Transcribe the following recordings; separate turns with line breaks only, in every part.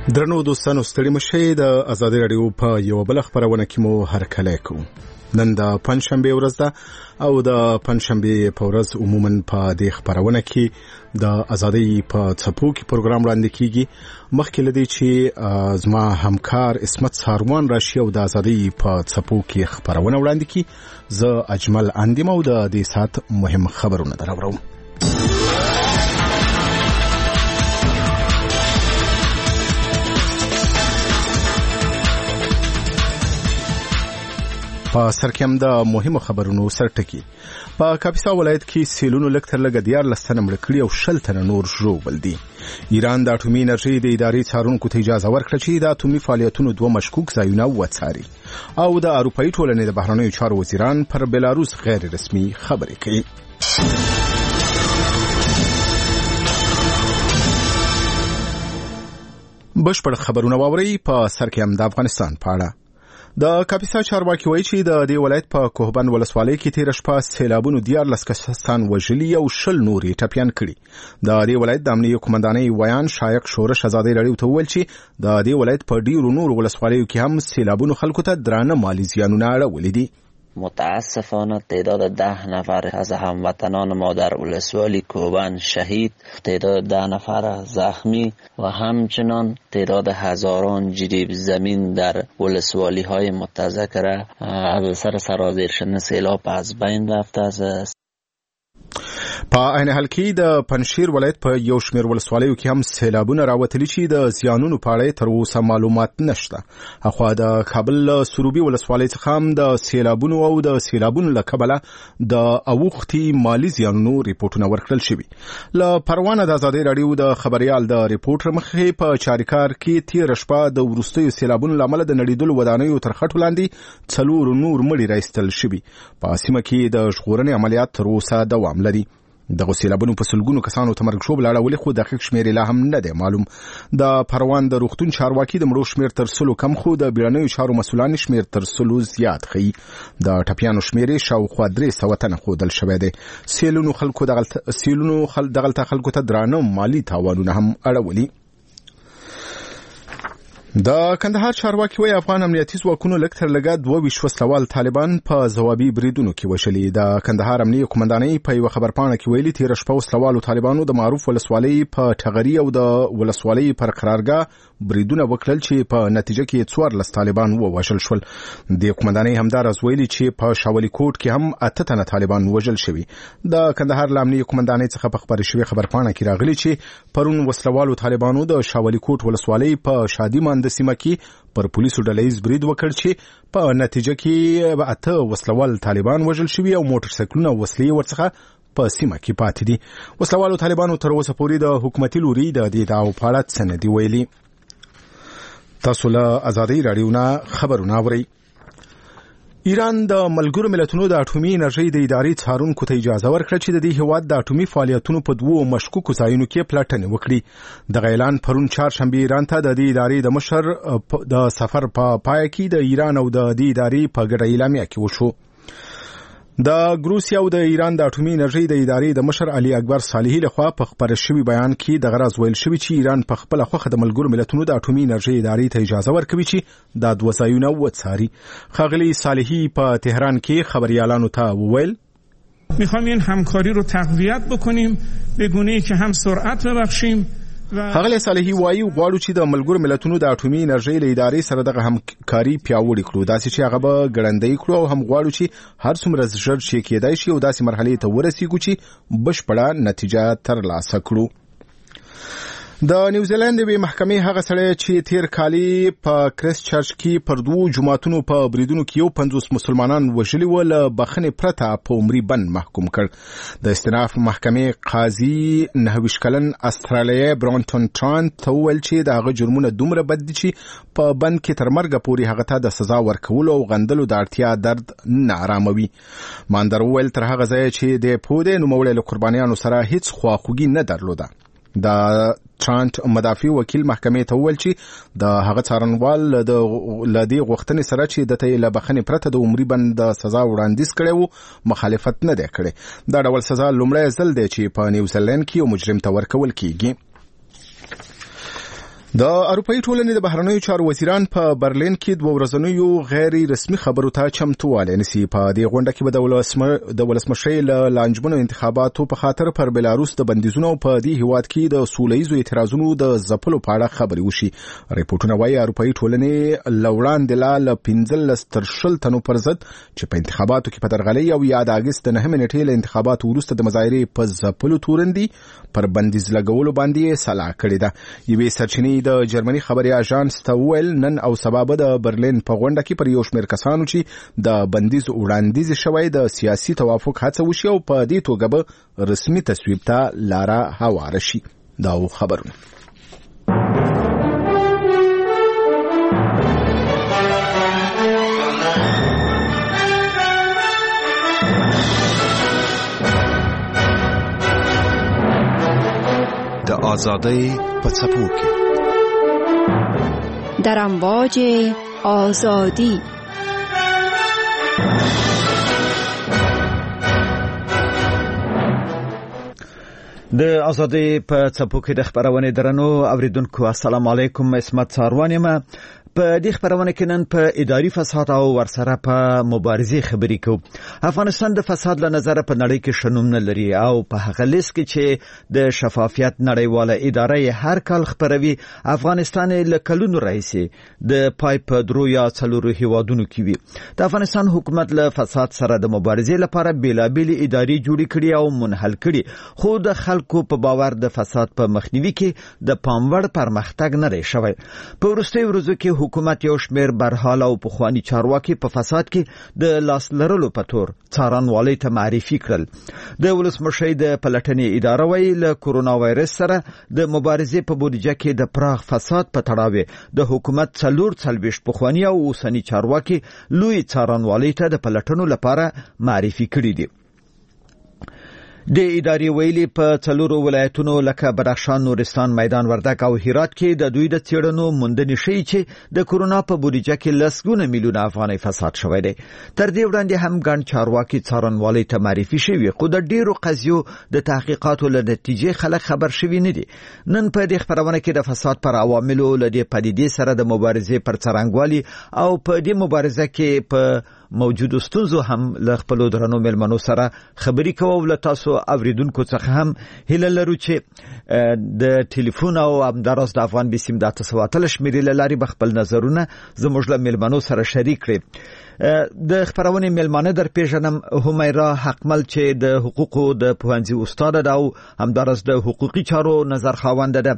درنو دوستانو ستړي مشه د ازادي رادیو په یو بل خبرونه کې مو هرکلی کوو. نن د پنځشنبه ورځ ده او د پنځشنبه په ورځ عموما په دې خبرونه کې د ازادي په څپو کې پروګرام وړاندې کیږي. مخکې لدی چې زما همکار اسمت ساروان راشي او د ازادي په څپو کې خبرونه وړاندې کی. زه اجمل اندیم او د دې سات مهم خبرونه دراوړم. په سرکم د مهمو خبرونو سرټکی. په کاپیسا ولایت کې سیلونو لکتر لګ دیار لستنه مړ کړی او 60 تنه نور ژوبل دي. ایران د اټومي انرژي د ادارې څارونکو ته اجازه ورکړه چې د اټومي فعالیتونو دوه مشکوک ځایونه وڅاري. او د اروپאי ټولنې د بهرنیو چارو وزیران پر بلاروس غیر رسمي خبرې کوي. بشپړ خبرونه واوري. په سرکم د افغانستان په اړه د کاپیسا چارواکي وایي چې د دې ولایت په کوهبند ولسوالۍ کې تیر شپه سیلابونو 14 کسان وژلي او 10 نورې ټپيان کړي. د دې ولایت د امنیه قومندانۍ ویان شایق شورش ازادي رادیو ته ویل چې د دې ولایت په ډیرو نور ولسوالیو کې هم سیلابونو خلکو ته درانه مالی زیانونه اړولي دي.
متاسفانه تعداد 10 نفر از هموطنان ما در ولسوالی کوهبند شهید، تعداد 10 نفر زخمی و همچنان تعداد هزاران جریب زمین در ولسوالی های متذکره از سر سرازیر شدن سیلاب از بین رفته است.
په عین حال کې د پنشیر ولایت په یو شمېر ولسوالیو کې هم سیلابونه راوتلي چې د زیانونو په اړه تر اوسه معلومات نشته. اخوا د کابل سروبي ولسوالۍ څخه هم د سیلابونو او د سیلابونو له کبله د اوختي مالی زیانونو ریپورتونه ورکړل شوي. له پروانه د ازادي رادیو د خبريال د ریپورټر مخې په چاریکار کې تیر شپه د ورستیو سیلابونو لامل د نړیدلو ودانیو تر خټو لاندې 4 نور مړي راایستل شوي. په سیمه کې د ژغورنې عملیات تر اوسه دوام لري. د سیلابونو په سلګونو کسانو ته مرګ شوبل اړولې خو دقیق شمېر لا هم نه دی معلوم. د پروان د روغتون چارواکي د مړو شمېر تر 100 کم خو د بیړنیو چارو مسولان شمېر تر 100 زیات خي. د ټپيانو شمېر شاوخوا 300 تنه خودل شوی دی. سیلونو دغلته خلکو ته درانه مالی تاوانونه هم اړولي. د کندهار چارواکي وایي افغان امنیتي ځواکونو لکتر لګا 22 وسلوال طالبان په ځوابي بریدونو کې وشلي. د کندهار امنیه قومندانۍ په یو خبرپاڼه کې ویلي تیر شپه وسلوالو طالبانو د معروف ولسوالۍ په ټغري او د ولسوالۍ پر قرارګاه بریدونه وکړل چې په نتیجه کې 14 طالبان ووژل شول. د قومندانۍ همدارس ویلي چې په شاولي کوټ کې هم 8 تنه طالبان وژل شوي. د کندهار امنیه قومندانۍ څخه په خبري شوی خبرپاڼه کې راغلي چې پرون وسلوالو طالبانو د شاولي کوټ ولسوالۍ په شادي د سیمه کې پر پولیسو ډلهیز برید وکړ چې په نتیجه کې 8 وسلوال طالبان وژل شوي او موټر سایکلونه وسلې ورڅخه په سیمه کې پاتې دي. وسلوالو طالبانو تر اوسه پورې د حکومتي لوري د دې دعوو په اړه څه نه دي ویلي. تاسو له ازادي رادیو نه خبرونه اورئ. ایران د ملګرو ملتونو د اټومي انرژي د ادارې څارونکو ته اجازه ورکړه چې د دې هیواد د اټومي فعالیتونو په دوه مشکوکو ځایونو کې پلټنه وکړي. د اعلان پرون چهارشنبه ایران ته د دې ادارې د مشر د سفر په پای کې د ایران او د دې ادارې په ګډه اعلامیه کې وشو. د روسیا او د ایران د اټومي انرژي د ادارې د مشر علي اکبر صالحي لخوا په خبر شوی بیان کې د غرض ویل شوی چې ایران په خپل خوخه د ملګرو ملتونو د اټومي انرژي ادارې ته اجازه ورکوي چې د دوه ځایونه وڅاري. خاغلی صالحي په تهران کې خبريالانو ته وویل
میخوام این همکاری رو تقویت بکنیم به گونه‌ای که هم سرعت ببخشیم.
خاغلی صالحي وایي غواړو چې د ملګرو ملتونو د اټومي انرژي له ادارې سره دغه همکاري پیاوړې کړو داسې چې هغه به ګړندۍ کړو او هم غواړو چې هر څومره ژر شي کېدای شي او داسې مرحلې ته ورسیږو چې بشپړه نتیجه ترلاسه کړو. د نیوزیلند به محکمې هغه سړی چې تیر کالی په کریس چرچ کې پر دوه جماعتونو په بریدونو کې 50 مسلمانان وژلي ول بخنه پرته په عمري بند محکوم کړ. د استئناف محکمې قاضي 29 کلن استرالیایي برانټون ټرانت ته ویل چې دغه جرمونه دومره بد دي چې په بند کې تر مرګ پورې هغه ته د سزا ورکول او غندلو د اړتیا درد نه آراموي. ماندر ویل تر هغه ځای چې د پوده نوموړي له قربانیانو سره هیڅ خواخوږي نه درلوده. د ټرانت مدافع وکیل محکمې ته ویل چې د هغه څارنوال د دې غوښتنې سره چې د ته له بخنې پرته د عمري بند د سزا وړاندیز کړي وو مخالفت نه دی کړی. دا ډول سزا لومړی ځل دی چې په نیوزیلند کې یو مجرم ته ورکول کیږي. د اروپאי ټولنې د بهرنیو چارو وزیران په برلین کې د ورځنیو غیر رسمي خبرو ته چمتووالی نیسي. په دې غونډه کې به د ولسمشرۍ له لانجمنو انتخاباتو په خاطر پر بلاروس د بندیزونو په دې هیواد کې د سولهییزو اعتراضونو د ځپلو په اړه خبرې وشي. ریپورتونه وايي اروپאי ټولنې لوړاندې لا 15 تر 20 تنو پر ضد چې په انتخاباتو کې په درغلۍ او یا د اگست 9 نیټې له انتخاباتو وروسته د مظاهرې په ځپلو تورندي پر بندیز لګولو باندې سلا کړې ده. یوې سرچینې د جرمني خبري اژانس ته ویل نن او سبا به د برلین په غونډه کې پر یو شمېر کسانو چې د بندیز وړاندیز شوی د سیاسي توافق هڅه وشي او په دې توګه به رسمي تصویب ته لاره هواره شي. دا خبرونه
د آزادۍ په څپو کې
در امواج آزادی.
د آزادۍ په څپو کې د خبرونې درنو اوریدونکو السلام علیکم. اسمت ساروان یم. په دې خبرونه کې نن په اداري فساد او ورسره په مبارزې خبرې کوو. افغانستان د فساد له نظر په نړۍ کې شنوم نه لري او په هغه لیست کې چې د شفافیت نړیواله اداره هر کال خبروي افغانستان له کلونو راځي د پای په درو یا څلورو هیوادونو کې وي. د افغانستان حکومت له فساد سره د مبارزې لپاره بیلابېل ادارې جوړې کړي او منحل کړي، خو د خلکو په باور د فساد په مخنیوي کې د پاموړ پرمختګ نه دی شوی. په وروستیو ورځو کې حکومت یو شمېر برحال او پخوانی چارواکي په فساد کې د لاس لرلو په تور څارنوالۍ ته معرفي کړل. د ولسمشرۍ د پلټنې اداره وايي له کورونا وایرس سره د مبارزې په بودیجه کې د پراخ فساد په تړاو د حکومت 44 پخوانی او اوسنی چارواکي لوی څارنوالۍ ته د پلټنو لپاره معرفي کړي دي. د ادارې ویلي په 4 ولایتونو لکه بدخشان، نورستان، میدان وردګ او هرات کې د دوی د څېړنو موندنې ښیي چې د کورونا په بودیجه کې لسګونه میلیونه افغانۍ فساد شوی دی. تر دې وړاندې هم ګڼ چارواکي څارنوالۍ ته معرفي شوي، خو د ډیرو قضیو د تحقیقاتو له نتیجې خلک خبر شوي نه دي. نن په دې خبرونه کې د فساد پر عواملو له دې پدیدې سره د مبارزې پر څرنګوالي او په دې مبارزه کې په موجودو ستونزو هم له خپلو درنو مېلمنو سره خبرې کوو. له تاسو اوریدونکو څخه هم هیله لرو چې د ټلیفون او همداراز د افغان بیسیم د 888 شمېرې له لارې به خپل نظرونه زموږ له مېلمنو سره شریک کړي. د خبرونې مېلمانه در پیژنم همیرا حقمل چې د حقوقو د پوهنځي استاد ده او همداراز د حقوقي چارو نظر خاوند ده.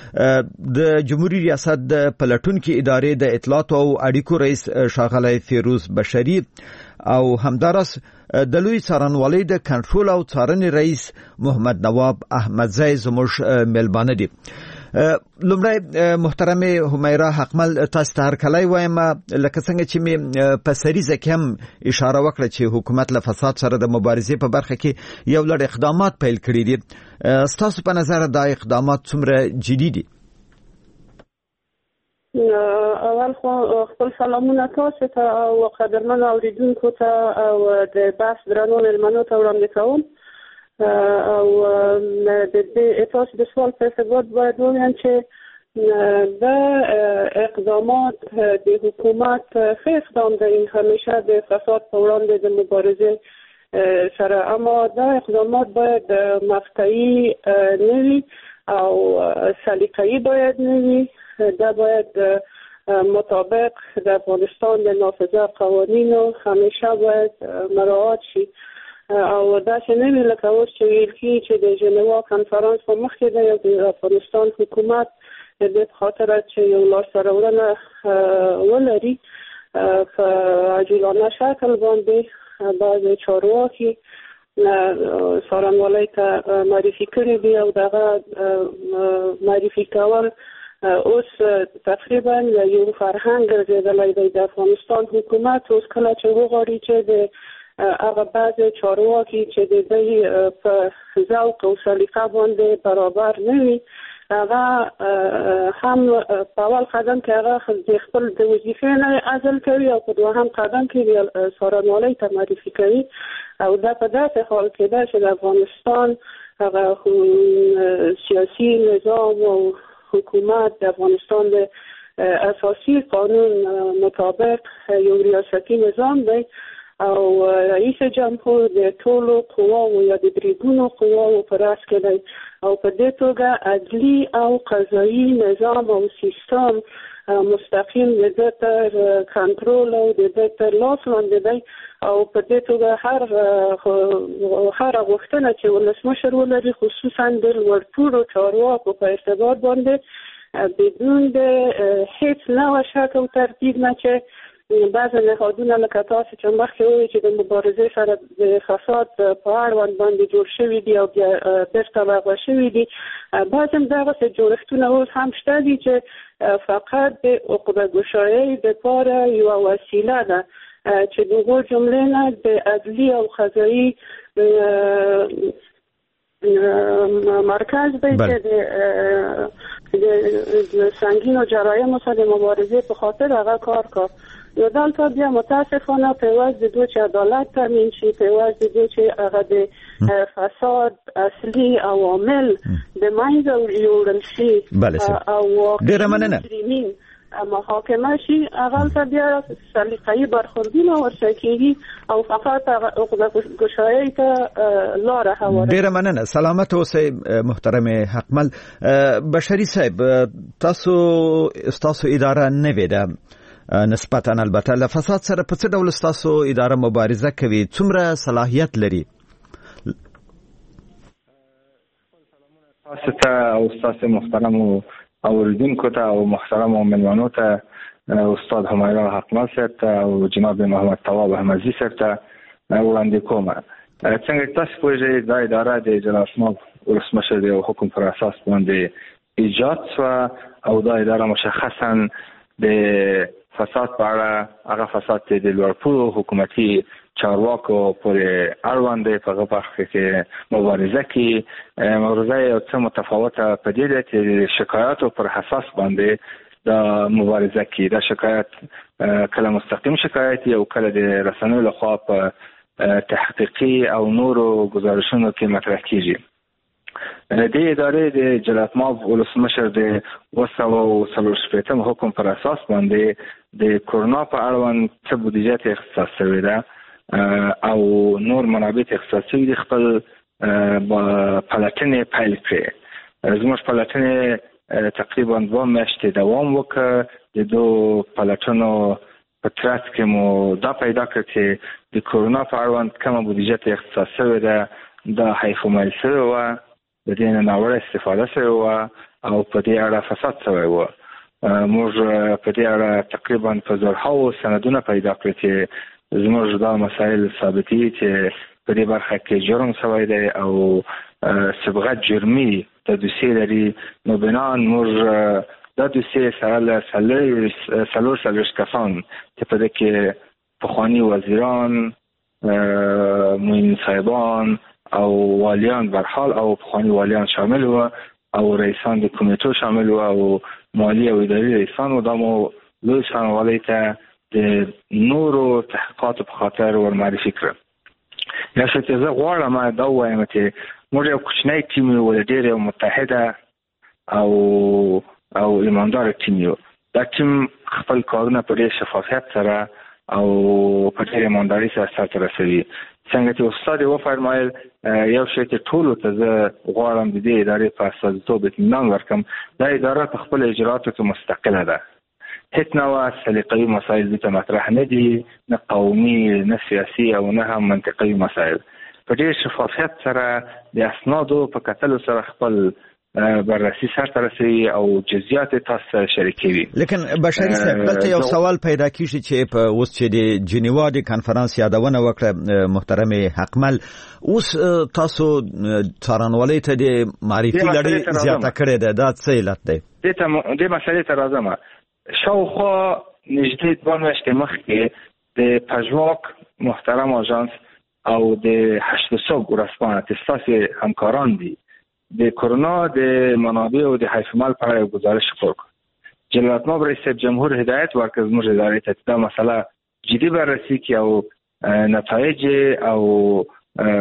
د جمهوریت ریاست د پلټونکو ادارې د اطلاعات او اړیکو رئیس ښاغلی فیروز بشری او همداراز د لوی څارنوالۍ د کنټرول او څارنې رئیس محمد نواب احمدزی زموږ مېلمانه دي. لومړی محترمه همیرا حقمل تاسو ته هرکلی وایم. لکه څنګه چې مې په سریزه کې هم اشاره وکړه چې حکومت له فساد سره د مبارزې په برخه کې یو لړ اقدامات پیل کړي دي. ستاسو په نظر دا اقدامات څومره جدي دي؟
اول خپل سلامونه تاسو ته او قدرمن اوریدونکو ته او د بحث درنو مېلمنو ته وړاندې کوم. او د تاسو د سوال په ارتباط باید ووایم چې د اقدامات د حکومت ښه اقدام دی همیشه د فساد په وړاندې د مبارزې سره، اما دا اقدامات باید مقطعي نه وي او سلیقه‌ای باید نه وي. دا باید مطابق د افغانستان د نافذه قوانینو همیشه باید مراعات شي او دا چې نه وي لکه اوس چې ویل کېږي چې د ژنوا کنفرانس په مخ کې دی او د افغانستان حکومت د دې په خاطر چې یو لاسته راوړنه ولري په عاجلانه شکل باندې بعضې چارواکي څارنوالۍ ته معرفي کړي دي او دغه معرفي کول اوس تقریبا یو فرهنګ ګرځېدلی دی د افغانستان حکومت. اوس کله چې وغواړي چې د هغه بعضې چارواکي چې د دوی په ذوق او سلیقه باندې برابر نه وي، هغه هم په اول قدم کې هغه د خپل د وظیفې نه عزل کوي او په دوهم قدم کې څارنوالۍ ته معرفي کوي. او دا په داسې حال کې ده چې د افغانستان هغه سیاسي نظام او حکومت د افغانستان د اساسي قانون مطابق یو ریاستي نظام دی او رئیس جمهور د ټولو قواو یا د بریدونو قواو پر راس کې دی او په دې توګه عدلي او قضایي نظام او سیستم مستقیم د تر کنټرول او د تر لاس لاندې دی او په دې توګه هر غوښتنه چې ولسمشر ولري خصوصا د لوړپوړو چارواکو په ارتباط باندې بدون د هیڅ نوع شک او تردید نه چې بعض نهادونه لکه تاسو چې مخکې وویل چې د مبارزې سره د فساد په اړوند باندې جوړ شوي دي او بیا بیرته لغوه شوي دي بعض هم دغسې جوړښتونه اوس هم شته دي چې فقط د عقده ګشایۍ دپاره یوه وسیله ده چې د هغو جملې نه د عدلي او قضایي مرکز دی چې د سنگینو جرایمو سره د مبارزې په خاطر هغه کار کړ. نو دلته بیا متاسفانه پیوست د دوی چې عدالت تامین شي، پیوست د دوی چې هغه د فساد اصلي عوامل د منځه ویوړل شي او
ډېره مننه
محاکمه شي، هغه ته بیا سلیقه‌ای برخوردونه ورسره کېږي او فقط عقده ګشایۍ ته لاره هواره.
ډېره مننه. سلامت اوسئ محترم حقمل. بشري صاحب، تاسو اداره نوې ده نسبتا البته له فساد سره په څه ډول تاسو اداره مبارزه کوي، څومره صلاحیت لري؟
تاسو ته او تاسو محترم اوریدونکو ته او محترم مېلمنو ته استاد حمیرا حقمل صاحب ته او جناب محمد طواب احمدزي صاحب ته وړاندې کوم. څنګه تاسو پوهیږئ دا اداره د جلال آباد ولسمشر د حکم پر اساس باندې ایجاد شوه او دا اداره مشخصا د فساد په اړه هغه فساد چې د لوړپوړو حکومتي چارواکو پورې اړوند دی په هغه برخه کې مبارزه کوي. مبارزه یو څه متفاوته په دې ده چې شکایاتو پر اساس باندې دا مبارزه کوي. دا شکایت کله مستقیم شکایت او کله د رسنیو لخوا په تحقیقي او نورو گزارشونو کې مطرح کیږي. د ادارې د جلال آباد ولسمشر د 240 حکم پر اساس باندې د کورونا په اړوند څه بودیجه اختصاص شوی ده او نور منابع اختصاص شوي دي. خپل پلټنې پیل کړې. زموږ پلټنې تقریبا 2 میاشتې دوام وکړ. د دو پلټنو په ترڅ کې مو دا پیدا کړ چې د کورونا په اړوند کومه بودیجه اختصاص شوی ده دا حیفومایل شوی وه، د دې نه ناوړه استفاده شوې وه او په دې اړه فساد شوی وه. موږ په دې اړه تقریبا په زرهاو سندونه پیدا کړي چې زموږ دا مسایل ثابتوي چې په دې برخه کې جرم شوی دی او صبغه جرمي د دوسیې لري. نو بناً موږ دا دوسیې سره له 4 کسان چې په دې کې پخواني وزیران، معین صاحبان او والیان برحال او پخوانی والیان شامل و او رئیسان د کمیټو شامل و او مالی او اداري رئیسان و. دا مو لوی څارنوالۍ ته د نورو تحقیقاتو په خاطر ورمعرفي کړم. یا چې زه غواړم دا ووایم چې موږ یو کوچنی ټیم یو، ډېر یو متحده او ایماندار ټیم یو. دا ټیم خپل کارونه په ډېر شفافیت سره او په ډېر ایمانداري سره سرته رسوي. څنګه چې استاد وفرمایل یو شی چې ټولو ته زه غواړم د دې ادارې په استازیتوب اطمینان ورکړم، دا اداره په خپل اجراتو کې مستقله ده. هیڅ نوع سلیقه‌ای مسایل دې ته مطرح نه دي، نه قومي نه سیاسي او نه هم منطقي مسایل. په ډېر شفافیت سره د اسنادو په کتلو سره خپل بررسي سرته رسوي او جزئیات تاسو سره شریکوي.
لیکن بشري صاحب دلته یو سوال پیدا کیږي چې په اوس چې د جنیوا د کانفرنس یادونه وکړه محترم حقمل، اوس تاسو څارنوالۍ ته د معرفي لړۍ زیاته کړې ده، دا څه علت دی؟
دې مسئلې ته راځم. شاوخوا نږدې 2 میاشتې مخکې د پژواک محترم آژانس او د 8 صبح ورځپاڼه چې ستاسو همکاران دي د کورونا د منابع او د حیفمال په اړه گزارش خپور کړ. جلال آباد رئیس جمهور هدایت ورکړ زموږ ادارې ته دا مسله جدي بررسي کړي او نتایج او هغه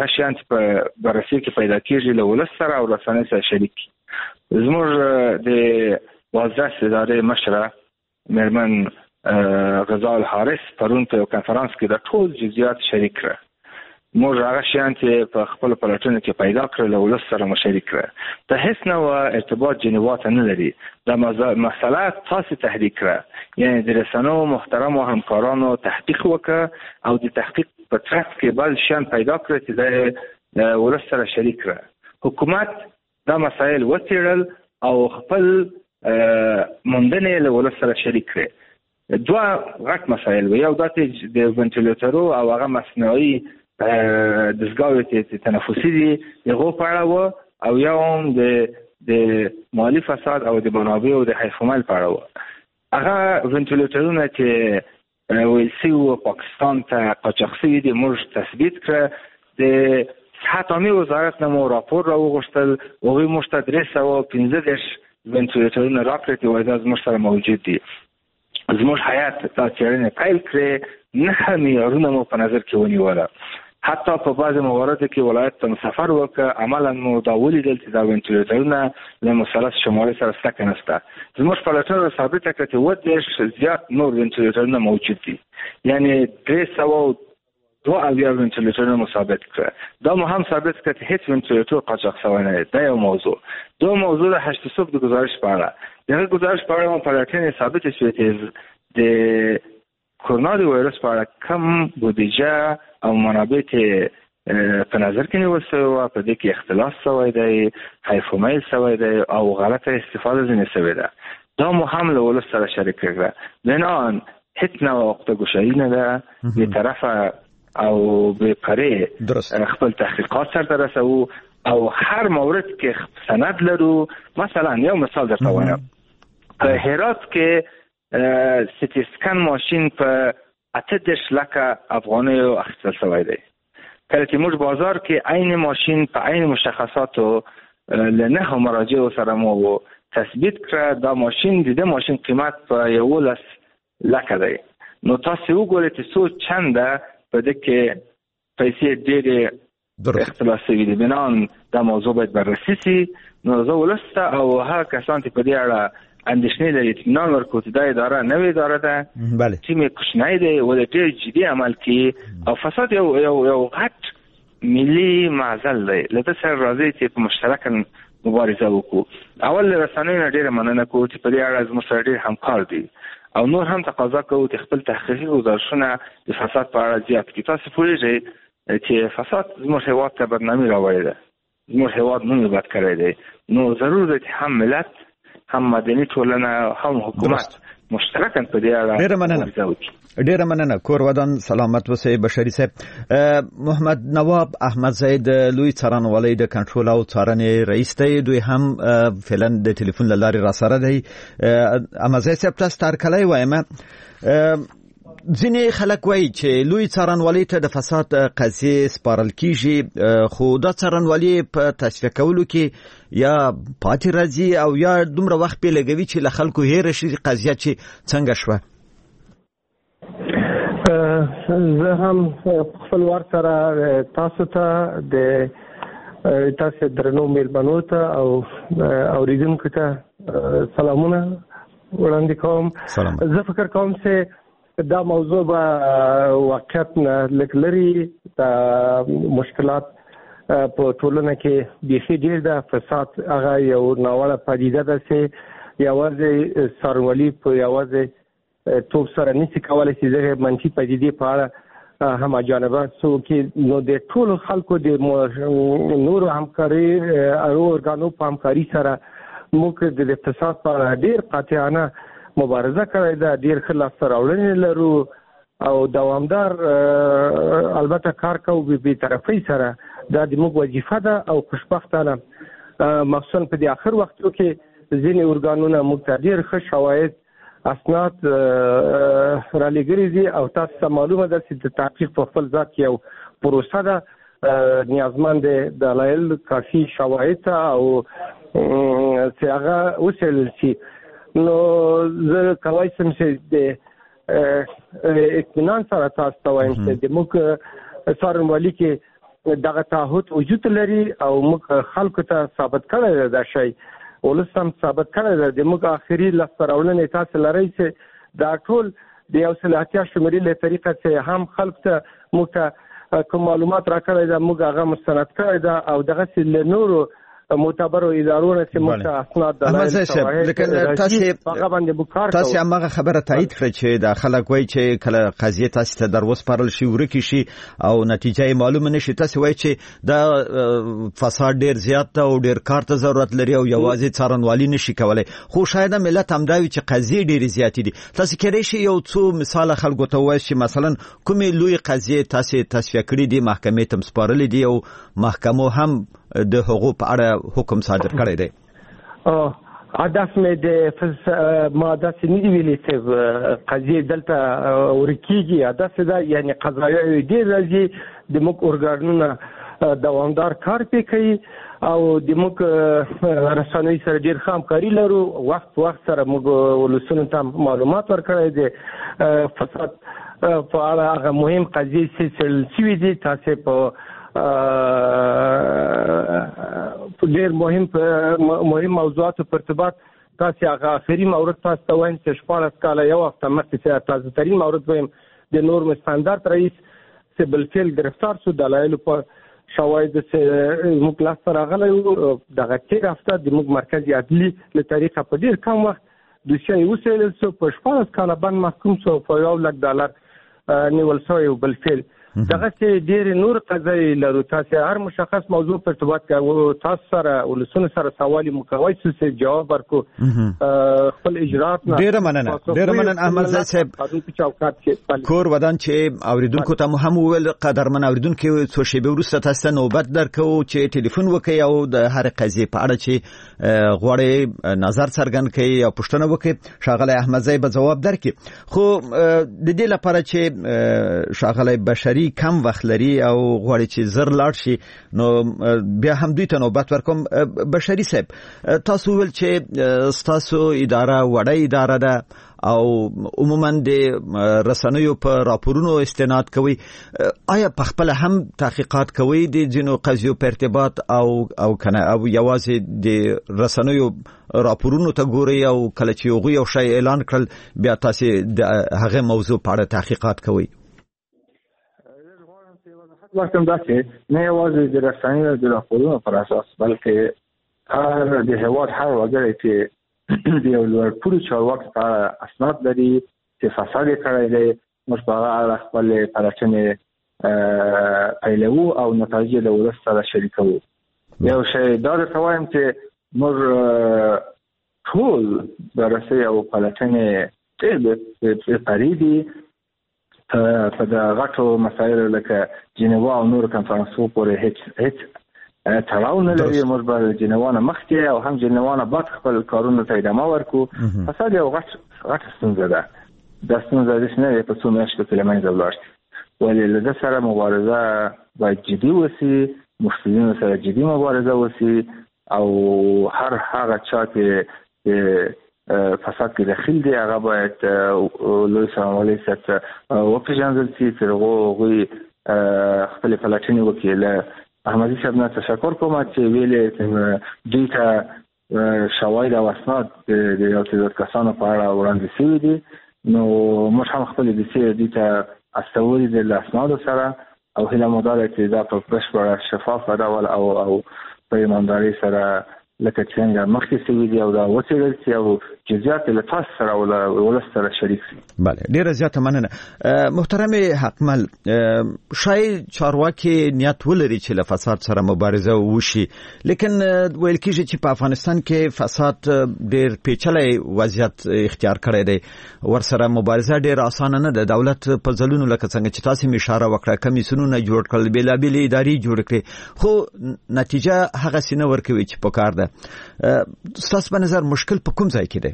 شیان چې په بررسي کې پیدا کیږي له ولس سره او رسنۍ سره شریک. زموږ د وزارت ادارې مشره مېرمن غزال الحارث پرون په کنفرانس کې د ټول جزئیات شریک کړه. موږ هغه شیان چې په خپل پلټنه کې پیدا کړل له ولس سره مشارک کړه. ته هیڅ نوع ارتباط جنیوات نه لري. دا مسله تاسو تحقیق کړه. یعنی د رسنیو محترمو همکارانو تحقیق وکړه او د تحقیق په ترڅ کې بل شیان پیدا کړ چې د ولس سره شریک کړه. حکومت دا مسایل وڅېړل او خپل موندنې له ولس سره شریک کړه. دوه غټ مسایل و. یو دا چې د وینټیلیټرو او هغه مصنوعي دستګاوې چې تنفسي دي هغه په اړه و او یو هم د مالی فساد او د منابعو د حیفمل په اړه و. هغه وینټیلیټرونه چې ویل شوي پاکستان ته قاچاق شوي دي موږ تثبیت کړه. د صحت عامې وزارت نه مو راپور راوغوښتل. هغوی موږ ته 315 وینټیلیټرونه راکړل چې وایي دا زموږ سره موجود دي. زموږ هیات دا څېړنې پیل کړې. 9 معیارونه مو په نظر کې ونیوله. حتی په بعضې مواردو کې ولایت ته سفر وکړه. عملا مو دا ولیدل چې دا وینټیلیټرونه له مثلث شمالي سره ستکه نشته. زموږ پلټنه ثابته کړه چې 30 زیات نور وینټیلیټرونه موجود دي. یعنی 302 وینټیلیټرونه مو ثابت کړه. دا مو هم ثابت کړه چې هیڅ وینټیلیټر قاچاق شوی نه دی. دا یو موضوع. دو موضوع د هشتسوب د گزارش په اړه. دغه گزارش په اړه مو پلټنې ثابته شوې چې د کرونا د وایرس په اړه کم بودیجه او منابع ته په نظر کې نیول شوی و. په دې کې اختلاس شوی دی، حیفمایل شوی دی او غلطه استفاده ځینې شوې ده. دا مو هم له ولس سره شریک کړه. بنان هیڅ نوع عقده‌ګشایي نه ده. بی‌طرفه او بېپرې خپل تحقیقات سرته رسوو او هر مورد کې سند لرو. مثلا یو مثال درته وایم. په هرات کې سیټي سکن ماشین په 18 لکه افغانیو اخیستل شوی دی. کله چې موږ بازار کې عین ماشین په عین مشخصاتو له 9 مراجعو سره مو تثبیت کړه. دا ماشین د ماشین قیمت په 11 لکه دی. نو تاسو وګورئ چې څو چنده په دې کې پیسې ډېرې اختلاس شوي دي. بنان دا موضوع باید بررسي شي. نو زه ولس ته او هغه کسان چې په دې اړه اندېښنې لري اطمینان ورکړو چې دا اداره نوې اداره ده چې مې کوچنی دی ولې ډېر جدي عمل کوي او فساد یو غټ ملي معضل دی. له دې سره راځي چې په مشترکه مبارزه وکړو. اول رسنیو نه ډېره مننه کوو چې په دې اړه زموږ سره ډېر همکار دي او نور هم تقاضا کوو چې خپل تحقیقي گزارشونه د فساد په اړه زیات کړي. تاسو پوهېږئ چې فساد زموږ هېواد ته بدنامي راوړې ده. زموږ هېواد نوم یې بد کړی دی. نو ضرور دی چې هم ملت هم مدني ټولنه هم حکومت مشترکاً په دې اړه مبارزه وکړي.
ډیره مننه. کور ودان سلامت وسه بشری صاحب. محمد نواب احمد زید لوی څارنوالۍ د کنټرول او څارنې رئیس دی. دوی هم فعلا د ټلیفون له لارې را سره دی. امازه صاحب تاسو تارکلای وایم ځینې خلک وایي چې لوی څارنوالۍ ته د فساد قضیې سپارل کیږي خو دا څارنوالۍ په تصفیه کولو کې یا پاتې راځي او یا دومره وخت پې لګوي چې له خلکو هېره شي قضیه چې څنګه شوه.
زه هم خپل وار سره تاسو ته د تاسو درنو میلمنو ته او اوریدونکو ته سلامونه وړاندې کوم. زه فکر کوم چې دا موضوع به واقعیت نه لږ لرې د مشکلات په ټولنه کې بیخي ډېر ده. فساد هغه یو ناوړه پدیده ده چې یوازې څارنوالي په یوازې توپ سره نشي کولی چې دغه منفي پدیدې په اړه هم جانبه څوک نو د ټولو خلکو د نورو همکاري او ارګانو په همکاري سره موږ د فساد په اړه ډېر قاطعانه مبارزه کړې ده. ډېر ښه لاسته راوړنې لرو او دوامدار البته کار کوو بېطرفۍ سره. دا د موږ وظیفه ده او خوشبختانه مخصوصا په دې آخر وختو کې ځینې ارګانونه موږ ته ډېر ښه شواهد اسناد را لېږلي دي او تاسو ته معلومه ده چې د تحقیق په خپل ذات کې یو پروسه ده. نیازمند دلایل کافي شواهد ته او چې هغه وڅېړل شي. نو زه کولی شم چې د اطمینان سره تاسو ته وایم چې د موږ څارنوالي کې دغه تعهد وجود لري او موږ خلکو ته ثابت کړی دا شی ولسم ثابت کړی دی موږ اخري لاسته تاسو لرئ چې دا ټول د یو صلاحیت شمېرې له طریقه چې هم خلک ته موږ ته کوم معلومات راکړی دا موږ هغه مستند کړی دا او دغه څه نورو معتبر ادارو چې موږ اسناد دلایل
لیکن تاسو هغه خبره تایید کړئ چې د خلک وایي چې کله قضیه تاسو ته دروسپارل شي ورکی شي او نتیجه معلومه نشي تاسو وایي چې دا فساد ډیر زیات او ډیر کار ته ضرورت لري او یوازې څارنوالي نشي کولای خو شاید ملت هم دا وي چې قضیه ډیر زیات دي تاسو کېدای شي یو څو مثال خلکو ته وایي چې مثلا کومې لوی قضیه تاسو تصفیه کړې دي محکمې ته سپارلې دي او محکمو هم د حقوق په اړه حکم صادر کړی دی
هدف مې د ماده سنیدي ویلي چې قضیه دلته ورکیږي هدف دا یعنی قضایا دې راځي د موږ اورګانونه دوامدار کار کوي او د موږ رسنۍ سره ډیر همکاري لرو وخت سره موږ ولسونو ته معلومات ورکړی دي فساد په اړه هغه مهم قضیې چې سوي دي تاسو په ډیر مهم موضوعات په ارتباط تاسو هغه اخري مورد تاسو ته وایم چې 14 کاله یو هفته مخکې تاسو ترين مورد وایم د نورم استاندارد رئیس چې بلفل گرفتار شو دلایل په شواهد چې موږ لاس راغلی دغه تیر هفته د موږ مرکزی عدلی له طریقه په ډیر کم وخت دوسیه وسیل سو په 14 کاله باندې محکوم شو په $1,00,000 نیول شوی بلفل دغه چې ډېر نور قضایي لرو تاسو هر مشخص موضوع په ارتباط کې تاسو سره ولسونه سره سوال مکوي چې جواب ورکو خپل اجرات نه
ډېر مننه احمد زاید صاحب کور ودان چې اوریدونکو ته هم ویل قدرمن اوریدونکو څو شیبې وروسته تاسو نوبت درکو چې ټلیفون وکړئ او د هر قضیې په اړه چې غواړئ نظر څرګند کړئ او پوښتنه وکړئ شاغلی احمد زاید به جواب درکړي خو د دې لپاره چې شاغلی بشری کم وخت لري او غواړي چې زر لاړ شي نو بیا هم دوی ته نوبت ورکوم بشری صاحب تاسو ول چې تاسو اداره وړه اداره ده او عموما د رسنیو په راپورونو استناد کوي آیا په خپل هم تحقیقات کوي د جنو قضیو په ارتباط او کنه او یوازې د رسنیو راپورونو ته ګوري او کله چې یو غو شی اعلان کړل بیا تاسو د هغه موضوع په اړه تحقیقات کوي
وختم دا چې نه یوازې د رسنیو د راپورونو پر اساس بلکې هر د هیواد هر وګړی چې د یو لوړپوړي چارواکي په اسناد لري چې فساد کړی دی موږ په هغه خپل پلټنې پیلوو او نتایج له ولس سره شریکوو یو شی دا درته وایم چې موږ ټول د رسنیو او پلټنې ډېر پریدي په د غټو مسایلو لکه جنیوا او نور کنفرانسو پورې هیڅ تړاو نه لري موږ به جنیوا نه مخکې او هم جنیوا نه بعد خپل کارونو ته ادامه ورکو فساد یو غټ ستونزه ده دا ستونزه د نه په څو میاشتو کې له منځه ولاړ شي ولې له دې سره مبارزه باید جدي وسي مفسدینو سره جدي مبارزه وسي او هر هغه چا چې فساد کې داخل دی هغه باید لوی سمولي ست او پیژندل شي چې هغه خپل پلاتینی وکیل احمدی صاحب نه تشکر کوم چې ویلې دوی ته شواهد او اسناد د یو څه کسانو په اړه وړاندې شوي دي نو موږ هم خپل د سې دي ته استوري د اسناد سره او هله مدار چې دا په بشپړ شفاف ډول او په ایمانداري سره لکه څنګه مخکې سوي دي او دا وڅېړل شي او جزئیات له تاسو سره ولس سره شریک شي.
بله ډیره زیاته مننه محترم حقمل شاید چارواکي نیت ولري چې له فساد سره مبارزه وشي لیکن ویل کېږي چې په افغانستان کې فساد ډیر پیچلی وضعیت اختیار کړی دی ورسره مبارزه ډیر اسانه نه ده دولت په ځلونو لکه څنګه چې تاسو می اشاره وکړه کمیسیونونه جوړ کړل بیلابېلې ادارې جوړ کړې خو نتیجه هغه سینه ورکوي چې پکار ده ستاسو په نظر مشکل په کوم ځای کې دی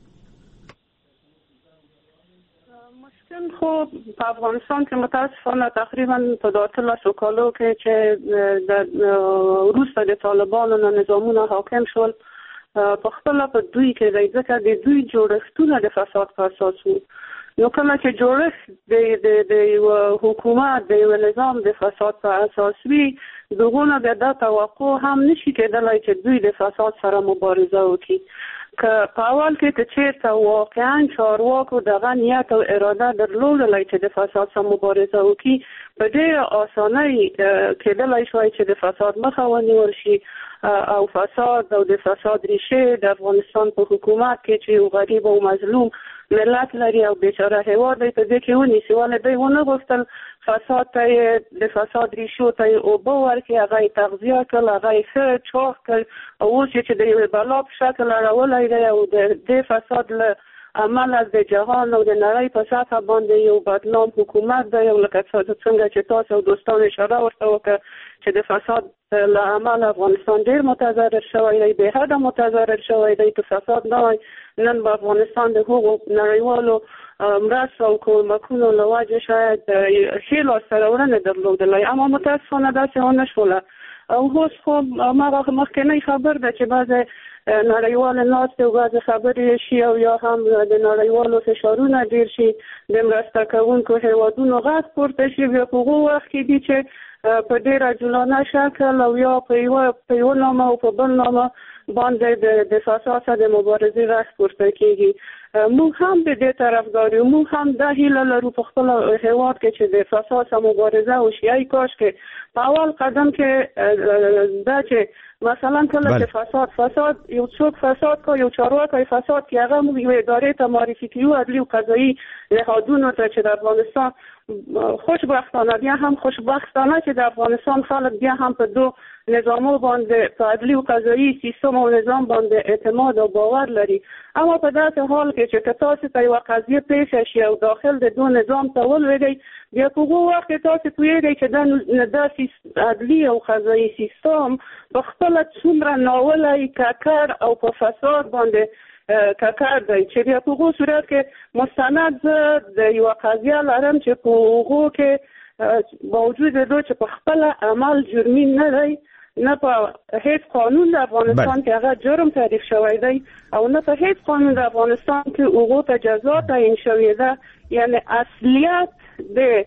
خو په افغانستان کې متاسفانه تقریبا په 12 کالو کې چې د روسا د طالبانو نظامونه حاکم شول په خپل په دوی کې ځکه د دوی جوړښتونه د فساد په اساس وو نو کله چې جوړښت د حکومت د یو نظام د فساد په اساس وي دغونه د توقع هم نشي کېدلای چې دوی د فساد سره مبارزه وکړي که په اول کې که چېرته واقعا چارواکو دغه نیت او اراده درلودلی چې د فساد سره مبارزه وکړي په ډېره اسانۍ کېدلی شوی چې د فساد مخه ونیول شي او فساد او د فساد ریشه د افغانستان په حکومت کې چې یو غریب او مظلوم ملت لري او بیچاره هیواد دی په دې کې ونیسي ولې دوی ونه غوښتل فساد ته د فساد ریشو ته اوبه ورکړي هغه یې تغذیه کړل هغه یې ښه چاق کړ او اوس چې د یوې بلا په شکل اړولی دی او د دې فساد له امله د جهان او د نړۍ په سطحه باندې یو بدنام حکومت دی او لکه څنګه چې تاسو او دوستان اشاره ورته وکړه چې د فساد له امله افغانستان ډېر متضرر شوی دی بې حده متضرر شوی دی که فساد نه وای نن به افغانستان د هغو نړیوالو مرستو او کومکونو له وجې شاید ښې لاسته راوړنې درلودلی اما متاسفانه داسې ونه شوله او اوس خو هماغه مخکینۍ خبر ده چې بعضې نړیوال ناستې او بعضې خبرې شي او یا هم د نړیوالو فشارونه ډېر شي د مرسته کوونکو هیوادونو غږ پورته شي بیا په هغو وخت کې دي چې په ډېره جلانه شکل او یا په یو نامه او په بل نامه باندې د فساد سره د مبارزې غږ پورته کېږي موږ هم د دې طرفدار یو موږ هم دا هیله لرو په خپل هیواد کې چې د فساد سره مبارزه وشي ای کاش کې په اول قدم کې دا چې مثلا کله چې فساد یو څوک فساد کو یو چارواکی فساد کې هغه موږ یو ادارې ته معرفي کړو عدلي او قضایي نهادونو ته چې د افغانستان خوشبختانه بیا هم خوشبختانه چې د افغانستان خلک بیا هم په دو نظامو باندې په عدلي او قضایي سیستم او نظام باندې اعتماد او باور لري اما په داسې حال کې چې تاسو ته یو قضیه پیښ شي او داخل د دو نظام ته ولوېږئ بیا په هغو وخت کې تاسو پوهېږئ چې دا عدلي او قضایي سیستم په خپله څومره ناولی ککړ او په فساد باندې ککړ دی چې بیا په هغو صورت کې مستند زه د یوه قضیه لرم چې په هغو کې باوجود دو چې په خپله عمل جرمي نه دی نه په هیڅ قانون د افغانستان کې هغه جرم تعریف شوی دی او نه په هیڅ قانون د افغانستان کې هغو ته جزا تعیین شوې ده یعنی اصلیت د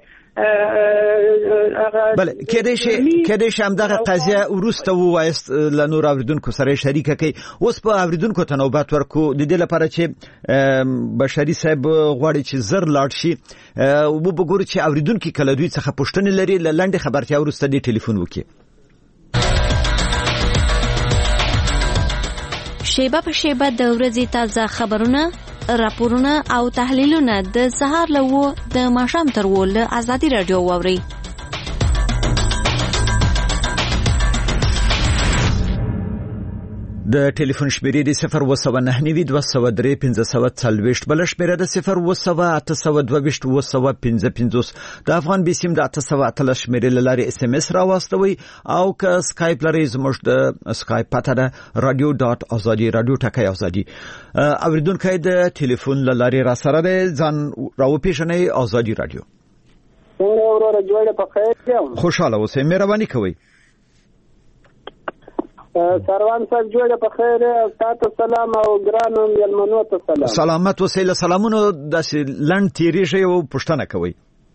بله کېدای شي همدغه قضیه وروسته ووایست له نور اوریدونکو سره شریکه کړئ اوس په اوریدونکو ته نوبت ورکو د دې لپاره چې بشري صاحب غواړي چې زر لاړ شي وګورو چې اوریدونکي کله دوی څخه پوښتنې لري له لنډې خبرتیا وروسته دې ټلیفون وکړي
شیبه په شیبه د ورځې تازه خبرونه راپورونه او تحلیلونه د سهار له 9 د ماښام تر 10 له ازادي رادیو واوري
د ټلیفون شمیرې د 0299203 بل شمیره د 0208222 د افغان بیسیم د 813 شمیرې لاري اس ام اس راوستوي او که سکایپ لري زموږ د سکایپ پته ده radio.azadi radio ټکای ازادي اوریدونکو د ټلیفون لاري را سره ځان راو پیژنې ازادي رادیو
ورور جوړه په خیر
خوشاله اوسئ مهرباني کوئ
سروان صاحب جوړه په خیر تاسو سلام او ګرانو ملمنو ته سلام
سلامت وسیله سلامونو د لند تیریږي او پښتنه کوي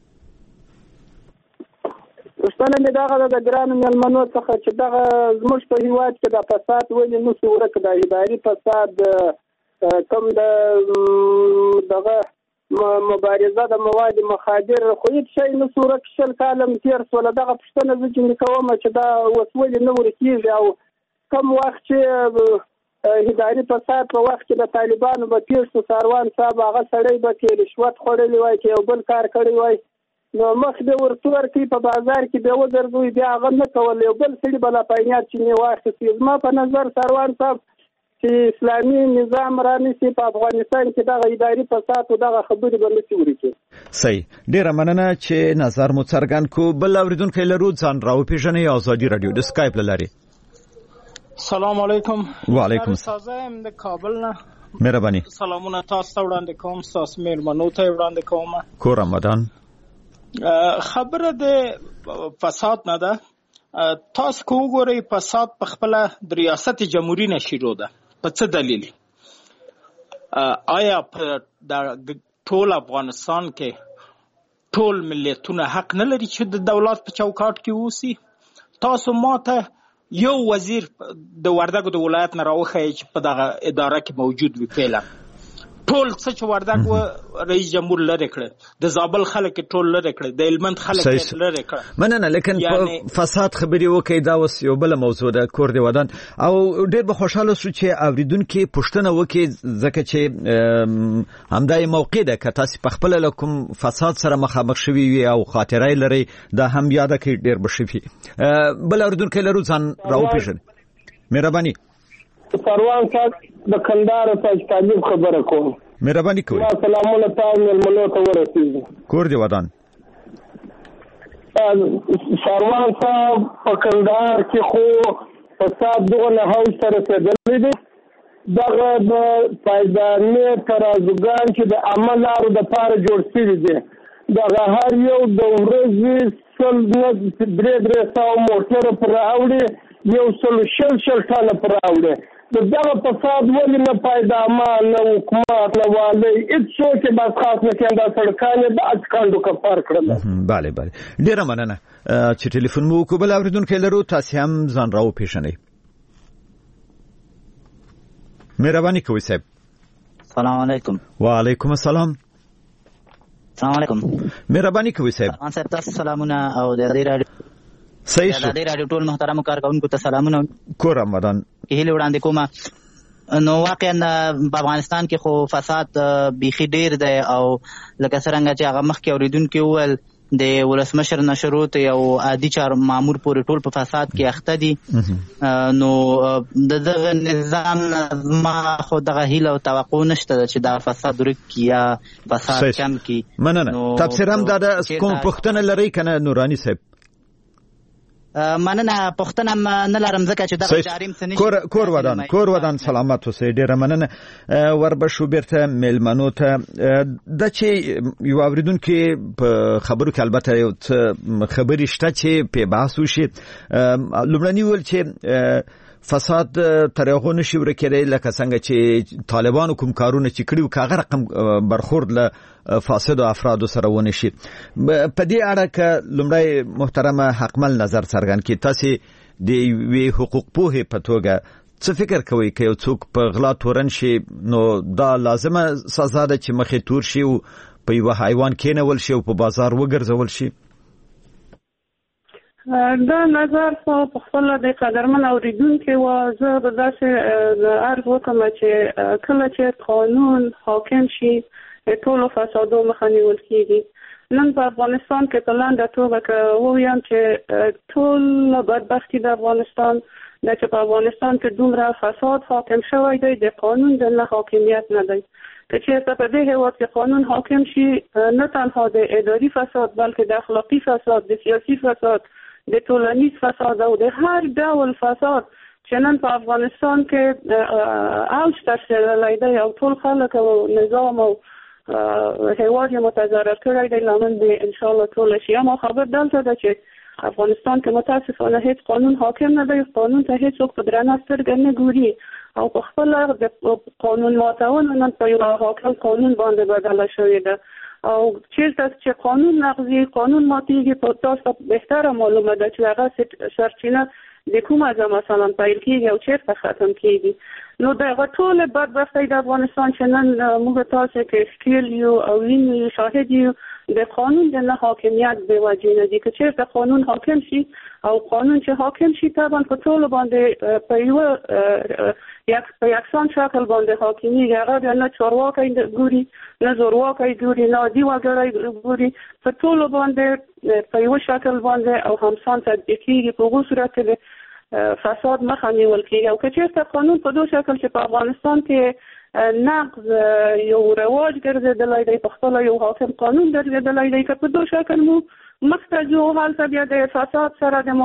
پښتنه مې دغه د ګرانو ملمنو څخه چې دغه زموږ په هیواد کې د فساد ولې نو څورک د اداري فساد کوم دغه مبارزه د مواد مخدر خو هیڅ شی نو څورک شل کالم تیر سول دغه پښتنه ځکه کوم چې دا وسولې نو ورکیږي او کوم وخت چې اداري فساد په وخت کې د طالبانو په پیښو سروان صاحب هغه سړی به کې رشوت خورلی وای چې یو بل کار کړی وای نو مخ به ورتور کې په بازار کې به ودرځوي بیا هغه نه کول یو بل سړي بل پاینات چې نه واخلي زما په نظر سروان صاحب چې اسلامي نظام رانیسي په افغانستان کې دغه اداري فساد او دغه خبرې به نشي ورکړي
صحیح ډیره مننه چې نظر مو څرګند کو بل اوریدونکو لرو ځان راو پیژنې ازادي رادیو د سکایپ لاري
سلام علیکم
وعلیکم
السلام د کابل نه
مهرباني
سلامونه تاسو ته وړاندې کوم تاسو مېرمنو ته وړاندې کوم
کو رمضان
خبره د فساد نه ده تاسو کوګوري فساد په خپل د ریاست جمهوریت نه شروع ده په څه دلیل آیا د ټول افغانستان کې ټول ملتونه حق نه لري چې د دولت په چوکاټ کې اوسي. تاسو ماته یو وزیر د وردګو د ولایت نه راوښیي چې په دغه اداره کې موجود وي. فعلا ټول څه چې وردګ و رئیس جمهور لرې کړه، د زابل خلک ټول لرې کړه، د هلمند خلک لرې کړه.
مننه. لیکن فساد خبرې وکړئ، دا اوس یو بله موضوع ده، کور دې ودان. او ډېر به خوشحاله شو چې اوریدونکي پوښتنه وکړي، ځکه چې همدا یې موقع ده که تاسې په خپله له کوم فساد سره مخامخ شوي وي او خاطره یې لرئ، دا هم یاده کړئ، ډېر به ښه وي. بل اوریدونکی لرو، ځان راوپېژنئ. مهرباني.
سروان صاحب د کندهار تاج طالب خبره کوم.
مهرباني کوئ.
سلامونه تاسو مېلمنو ته ورسېږي.
کور دې ودان.
سروان صاحب په کندهار کې خو فساد دغه هاوس ته رسېدلی دی. دغه د پایدارنې ترازوګان چې د عمل لارو دپاره جوړ شوي دي، دغه هر یو د ورځې 300 موټره پر راوړي، 100 ټانه پر راوړي. دغه فساد ولې نه پایدامه، نه حکومت، نه والی، هېڅوک یې بس خاص نه کوي. دا سړکان یې د اچکانډو کفار کړل.
بله بله، ډېره مننه چې ټلیفون مو وکړو. بل اورېدونکی لرو، تاسې هم ځان راوپېژنئ. مهرباني کوئ صاحب.
سلام علیکم.
وعلیکم السلام.
سلام علیکم.
مهرباني کوئ صاحب.
صاحب تاسو سلامونه او د دې راډیو
صحیح شو.
د راډیو ټول محترم کارکونکو ته سلامونه.
کور رمضان
هیله وړاندې کومه. نو واقعا په افغانستان کې خو فساد بیخي ډیر دی، او لکه څرنګه چې هغه مخکې اوریدونکي وویل، د ولسمشر نه شروع یو عادي چار مامور پورې ټول په فساد کې اخته دي. نو د دغه نظام ما خو دغه هیله او توقع نشته چې دا فساد ورک کړي یا فساد کم کړي.
مننه. تفسیر هم دا کوم پوښتنه لرئ که نه نوراني صاحب؟
مننه. پښتنه نه لرم ځکه چې دغه جاریم څه نشي.
کور ودان سلامت اوسئ. ډېره مننه. وربشو بیرته میلمنو ته. دا چې یو اوریدونکي په خبرو کې البته یو څه خبرې شته چې پې بحث وشي. لومړني ویل چې فساد تر هغو نشي ورکېدی لکه څنګه چې طالبانو کوم کارونه چې کړي وو، که هغه رقم برخورد له فاسدو افرادو سره ونه شي. په دې اړه که لومړی محترمه حقمل نظر څرګند کړي، تاسې د یوې حقوق پوهې په توګه څه فکر کوئ که یو څوک په غلا تورن شي، نو دا لازمه سزا ده چې مخې تور شي او په یوه حیوان کېنول شي او په بازار وګرځول شي؟
دا نظر په خپله د قدرمن اوریدونکي و. زه به داسې عرض وکړم چې کله چې قانون حاکم شي، ټولو فسادو مخه نیول کېږي. نن په افغانستان کې په لنډه توګه که ووایم چې ټول بدبختي د افغانستان ده چې په افغانستان کې دومره فساد حاکم شوی دی، د قانون د نه حاکمیت نه دی. که چېرته په دې هېواد کې قانون حاکم شي، نه تنها د اداري فساد بلکې د اخلاقي فساد، د سیاسي فساد، د ټولنیز فساد او د هر ډول فساد چې نن په افغانستان کې اوج ته رسېدلی دی او ټول خلک او نظام او هېواد یې متضرر کړی دی، لمن به انشاءالله ټوله شي. اما خبر دلته ده چې افغانستان کې متاسفانه هیڅ قانون حاکم نه دی، قانون ته هیڅوک په درنه سترګه نه ګوري او په خپله د قانون ماتول نن په یو حاکم قانون باندې بدله شوې ده. او چیرته چې قانون نقضي، قانون ماتېږي، په تاسو بهتره معلومه ده چې هغه سرچینه د کومه ځای مثلا پیل کېږي او چیرته ختم کېږي. نو دغه ټولې بدبختۍ د افغانستان چې نن موږ تاسو کې ښکېل یو او وینو شاهد یو، د قانون د نه حاکمیت بې وجې نه دي. که چیرته قانون حاکم شي او قانون چې حاکم شي طبعا په ټولو باندې په یوه په یکسان شکل باندې حاکمیږي. هغه بیا نه چارواکی ګوري، نه زورواکی ګوري، نه عادي وګړی ګوري، په ټولو باندې په یوه شکل باندې او همسان تطبیق کېږي. په هغو صورت کې فساد مخه نیول کېږي. او که چېرته قانون په دو شکل چې په افغانستان کې نقض یو رواج ګرځېدلی دی، په خپله یو حاکم قانون ګرځېدلی دی، که په دو شکل مو مخته ځو، هلته بیا د فساد سره د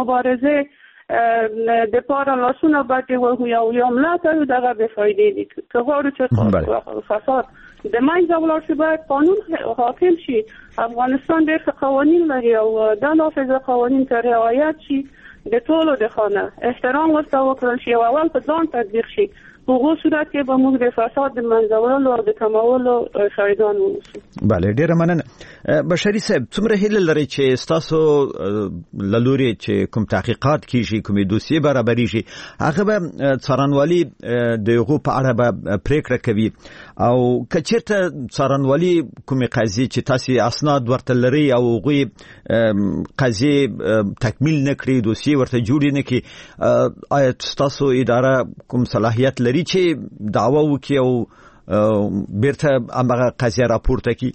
مبارزې دپاره لاسونه بډې وهو یا ملا کوو، دغه بېفایدې دي. که غواړو چې فساد د منځه ولاړ شي، باید قانون حاکم شي. افغانستان ډېر ښه قوانین لري او دا نافظه قوانین ته رعایت شي، د ټولو د خانه احترام ورته وکړل شي او اول په ځان تطبیق شي په هغه صورت کې به موږ د فساد د منځولو او د کمولو شاهدان اوسو.
بله، ډیره مننه. بشری صاحب، څومره هیله لري چې تاسو لوري چې کوم تحقیقات کیږي، کومې دوسیې برابرېږي، هغه به څارنوالي دغه په اړه به پریکړه کوي، او کچېرته څارنوالي کومې قضیې چې تاسو اسناد ورته لري او هغوی قضیې تکمیل نه کړي، دوسیې ورته جوړې نه کړي، آیا تاسو اداره کوم صلاحیت لري چې دعوه وکړي او بیرته هغه قضیه راپورته کړي؟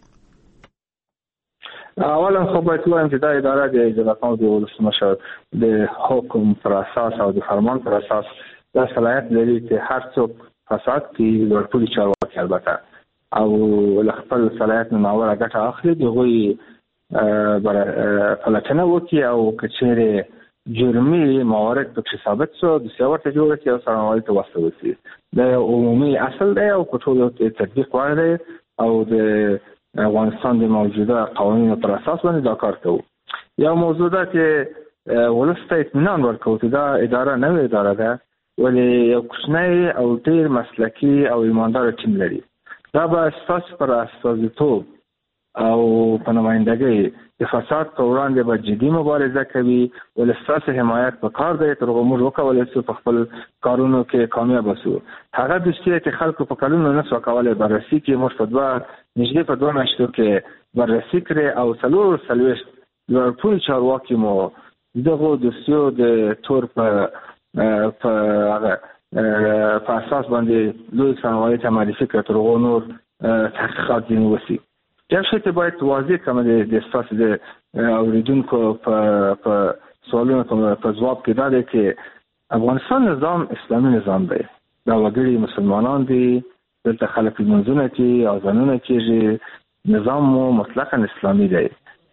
اولا خو باید وایم چې دا اداره د اجراتو د ولسمشر د حکم پر اساس او د فرمان پر اساس دا صلاحیت لري چې هر څوک فساد کې ورپوري چارواکي البته او له خپل صلاحیت نه ناوړه ګټه اخلي، دغوی پلټنه وکړي او کچېرې جرمي موارد پکې ثابت شو د سیاورته جوړه کې او څارنوالۍ ته واستول شي. دا عمومي اصل دی او په ټولو تطبیق وړ دی او د افغانستان د موجوده قوانینو پر اساس باندې دا کار کوو. یو موضوع ده چې ولس ته اطمینان ورکوو چې دا اداره نوې اداره ده، ولې یو کوچنی او ډېر مسلکي او ایماندار ټیم لري. دا به ستاسو پر استازیتوب او په نمایندګۍ د فساد په وړاندې به جدي مبارزه کوي، ولې ستاسو حمایت په کار دی تر هغو موږ وکولی شو په خپل کارونو کې کامیابه شو. هغه دوستي چې خلکو په کلونو نه سوه کولی بررسي کړي، موږ په نږدې په 2 میاشتو کې بررسي کړې او 44 لوړپوړي چارواکي مو دغو دوستیو د تور په اساس باندې لوی څارنوالۍ ته معرفي کړه تر هغو نور تحقیقات ځینې وشي. یو شی ته باید واضح کړم د ستاسو د اورېدونکو په سوالونو په ځواب کې دا دی چې افغانستان نظام اسلامي نظام دی، دا وګړي مسلمانان دي، دلته خلک لمونځونه کوي، اذانونه کېږي، نظام مو مطلقاً اسلامي دی.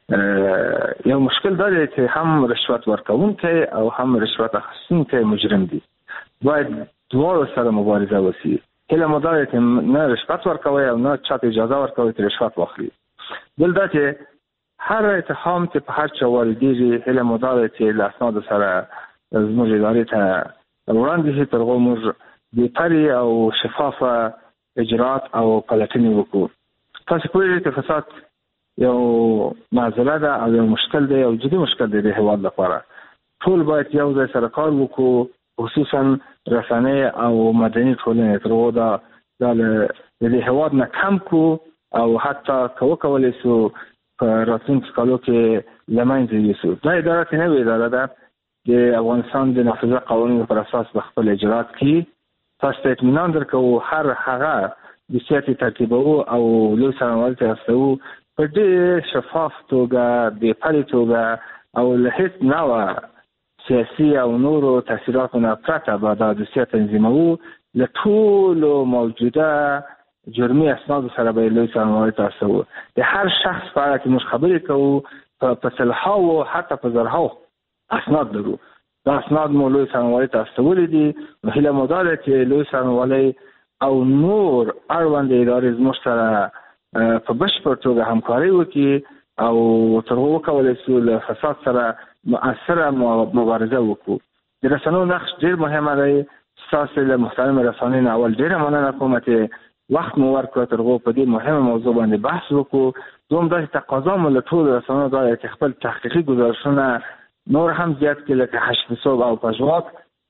یو مشکل دا دی چې هم رشوت ورکوونکی او هم رشوت اخیستونکی مجرم دي، باید دواړو سره مبارزه وشي. هله مو دا دی چې نه رشوت ورکوي او نه چاته اجازه ورکوي چې رشوت واخلي. بل دا چې هر اتهام چې په هر چا واردېږي، هله مو دا دی چې له اسنادو سره زموږ ادارې ته وړاندې شي تر هغو موږ بهترې او شفافه اجرات او پلټنې وکړو. تاسو پوهېږئ چې فساد یو معضله ده او یو مشکل دی، یو جدي مشکل دی د هېواد لپاره. ټول باید یو ځای سره کار وکړو، خصوصا رسنۍ او مدني ټولنې تر هغو دا د دې هېواد نه کم کړو او حتی که وکولی شو په راتلونکو کالو کې له منځه یوسو. دا اداره چې نوې اداره ده د افغانستان د نافذه قوانینو پر اساس به خپل اجرات کوي. تاسو ته اطمینان درکوو هر هغه دوسیه چې ترتیبوو او لوی څارنوالۍ ته استوو په ډېر شفاف توګه، بېپرې توګه او له هېڅ نوعه سیاسي او نورو تاثیراتو نه پرته به دا دوسیه تنظیموو. له ټولو موجوده جرمي اسنادو سره به لوی څارنوالۍ ته استوو. د هر شخص په اړه چې موږ خبرې کوو په سلهاوو حتی په زرهاو اسناد لرو. دا اسناد مو لوی څارنوالۍ ته استولي دي. نو هیله مو دا ده چې لوی څارنوالۍ او نور اړوندې ادارې زموږ سره په بشپړ توګه همکاري وکړي او تر هغو وکولی شو له فساد سره مؤثره مبارزه وکړو. د رسنیو نقش ډېر مهمه دی. ستاسو له محترم رسنۍ نه اول ډېره مننه کوم چې وخت مو ورکړ تر هغو په دې مهمه موضوع باندې بحث وکړو. دوم داسې تقاضا مو له ټولو رسنیو دا دی چې خپل تحقیقي ګزارشونه نور هم زیات کړي، لکه حشد صوب او پژواک،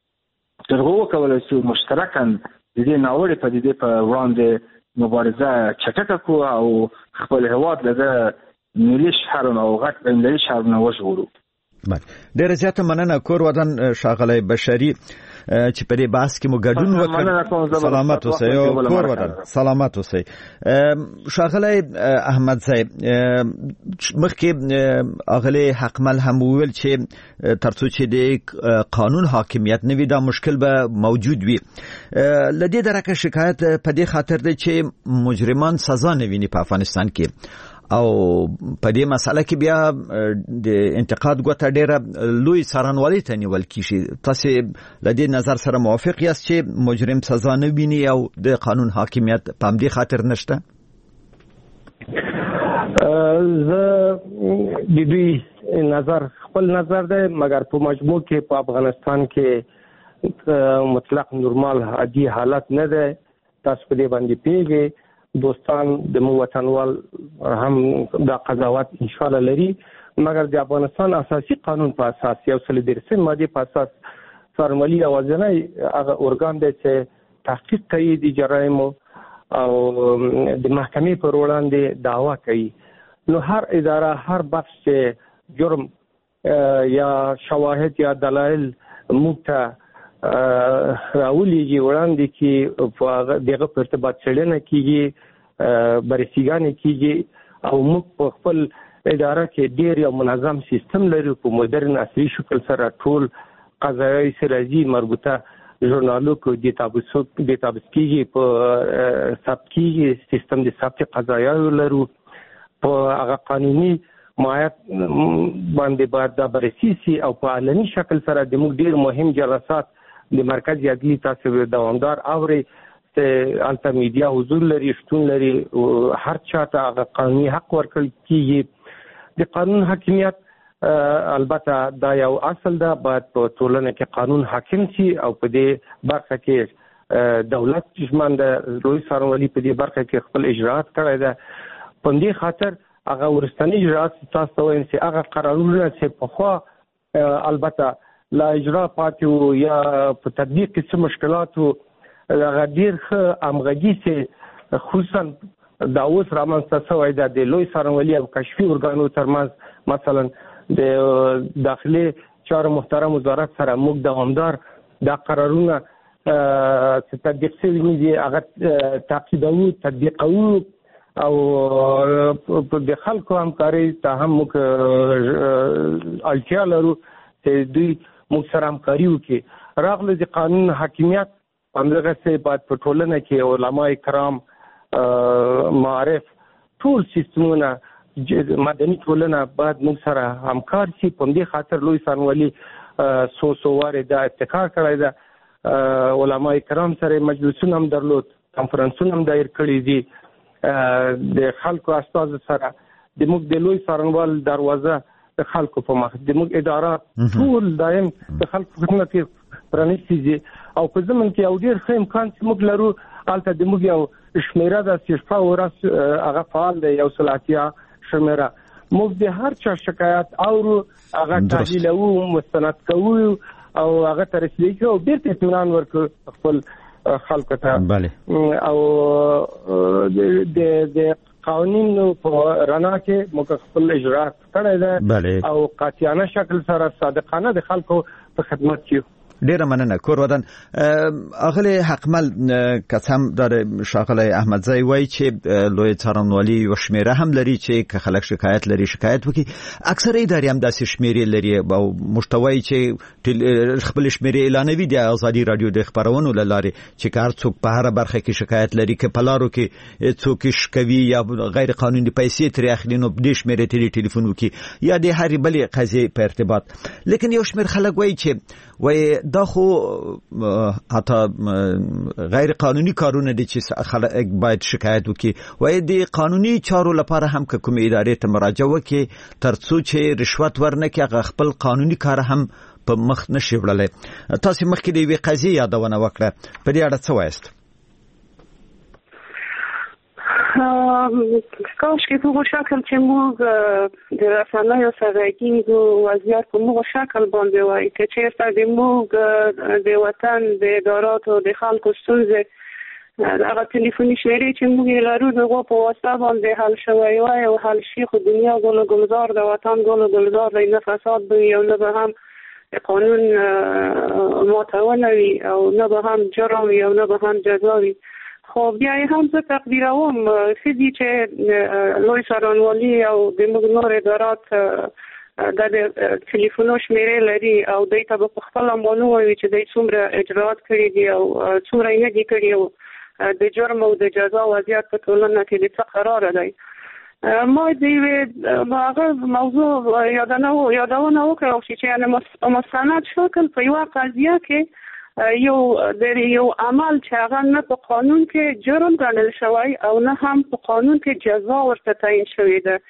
تر هغو وکولی شو مشترکاً د دې ناوړې پدیدې په وړاندې مبارزه چټکه کړو او خپل هېواد له ده ملي شرم او غټ بین‌المللي شرم نه وژغورو.
ډېره زیاته مننه کور ودان ښاغلی بشري چې په دې بحث کې مو ګډون وکړ. سلامت اوسئ او کور ودان سلامت اوسئ. ښاغلی احمد صاحب، مخکې اغلی حقمل هم وویل چې ترڅو چې د قانون حاکمیت نه وي دا مشکل به موجود وي. له دې درکه شکایت په دې خاطر دی چې مجرمان سزا نه ویني په افغانستان کې او په دې مسله کې بیا د انتقاد ګوته ډیره لوی څارنوالۍ ته نیول کیږي. تاسو له دې نظر سره موافق یاست چې مجرم سزا نه ویني او د قانون حاکمیت په همدې خاطر نشته؟
زه د دوی نظر خپل نظر دی، مګر په مجموع کې په افغانستان کې مطلق نورمال عادي حالت نه ده. تاسو په دې باندې پیږي دوستان د مو وطنوال هم دا قضاوت ان شاء الله لري، مګر د افغانستان اساسي قانون په اساس یو سل درسن ماده په اساس څارنوالي اوازنۍ هغه ارګان دی چې تحقیق کوي د جرایم او د محکمې پر وړاندې دعوا کوي. نو هر اداره هر بخش چې جرم یا شواهد یا دلایل موږ ته راولېږي وړاندې کې په دغه په ارتباط څېړنه کېږي، بررسیګانې کېږي او موږ په خپل اداره کې ډېر یو منظم سیستم لرو په مدرن عصري شکل سره ټول قضایي سرازي مربوطه ژورنالو کو ډیټابیس کېږي، په ثبت کېږي، سیستم د ثبت قضایاو لرو، په هغه قانوني ماهیت باندې باید دا بررسي سي او په علني شکل سره د موږ ډېر مهم جلسات د مرکز عدلي تاسو دوامدار اوري چې الته میډیا حضور لري، شتون لري، هر چاته هغه قانوني حق ورکړل کیږي. د قانون حاکمیت البته دا یو اصل ده، باید په ټولنه کې قانون حاکم شي او په دې برخه کې دولت ژمن ده، لوی څارنوالي په دې برخه کې خپل اجراءات کړی ده. په دې خاطر هغه ورستنی اجراءات تاسو ته وایم چې هغه قرارونه چې پخوا البته لا اجرا پاتې یا په تطبیق کې څه مشکلات وو، هغه ډېر ښه همغږي چې خصوصا دا اوس رامنځته شوی ده د لوی څارنوالي او کشفي ارګانو ترمنځ، مثلا د داخلي چارو محترم وزارت سره موږ دوامدار دا قرارونه چې تطبیق شوي دي هغه تعقیبوو، تطبیقوو او د خلکو همکارۍ ته هم موږ اړتیا لرو چې دوی موږ سره همکاري وکړي. راغله د قانون حاکمیت همدغسې باید په ټولنه کې علما کرام، معارف، ټول سیستمونه، مدني ټولنه باید موږ سره همکار شي. په دې خاطر لوی څارنوالي څو وارې دا ابتکار کړی ده، علما کرام سره مجلسونه هم درلود، کنفرانسونه هم دایر کړي دي، د خلکو استازو سره د موږ د لوی څارنوال دروازه د خلکو په مخ د موږ ادارات ټول دایم د خلکو خدمت کې پرانیستي دي او په زمون کې یو ډېر ښه امکان چې موږ لرو هلته د موږ یو شمیره ده چې شپه ورځ هغه فعال دی، یو سل اتیا شمیره. موږ د هر چا شکایت اورو، هغه تحلیلوو، مستند کوو او هغه ته رسیدګي کوو او بیرته اطمینان ورکړو خپل خلکو ته. او د قوانینو په رڼا کې موږ خپل اجراءات کړی ده او قاطعانه شکل سره صادقانه د خلکو په خدمت کې.
ډیره مننه کور ودان. اغلی حقمل قسم دار شاغلی احمدزی وای چې لوی څارنوالي یو شمیره هم لري چې که خلک شکایت لري شکایت وکي. اکثره ادارې هم داسې شمیرې لري او محتوای چې خپل شمیرې اعلانوي د ازادي رادیو د خبرونو لاري چې کار څوک په هر برخه کې شکایت لري که پلارو کې څوک شکوي یا غیر قانوني پیسې تر اخلي نو د شمیرې ټلیفون وکي یا د هر بلې قضیه په ارتباط. لیکن یو شمیر خلک وای چې وای دا خو حتی غیر قانوني کارونه دي چې خلک باید شکایت وکړي. وای د قانوني چارو لپاره هم که کوم ادارې ته مراجعه وکړي ترڅو چې رشوت ورنکړي هغه خپل قانوني کار هم په مخ نشي وړلی. تاسو مخکې د یوې قضیې یادونه وکړه، په دې اړه څه وایست؟
کاش که په شکل چې موږ د رسنیو سره کېږو وضعیت په موږ شکل باندې وای که چېرته د موږ د وطن د اداراتو د خلکو ستونزې هغه تلیفوني شمیرې چې موږ یې لرو د هغو په واسطه باندې حل شوی وای او حل شي، خو دنیا ګل و ګلزار د وطن ګل و ګلزار دی، نه فساد به وي او نه به هم قانون ماتونه وي او نه به هم جرم وي او نه به هم جزا وي. خو بیا یې هم زه تقدیروم ښه دي چې لوی څارنوالي او د موږ نور ادارات د تلیفونو شمیرې لري او دوی ته به په خپله معلومه وي چې دوی څومره اجراات کړي دي او څومره یې نه دي کړي او د جرم او د جزا وضعیت په ټولنه کې د څه قراره دی. ما د یوې هغه موضوع یادونه وکړه چې یعنې مستند شکل په یوه قضیه کې یو عمل چې هغه نه په قانون کې جرم ګڼل شوی او نه هم په قانون کې جزا ورته تعیین شوې ده.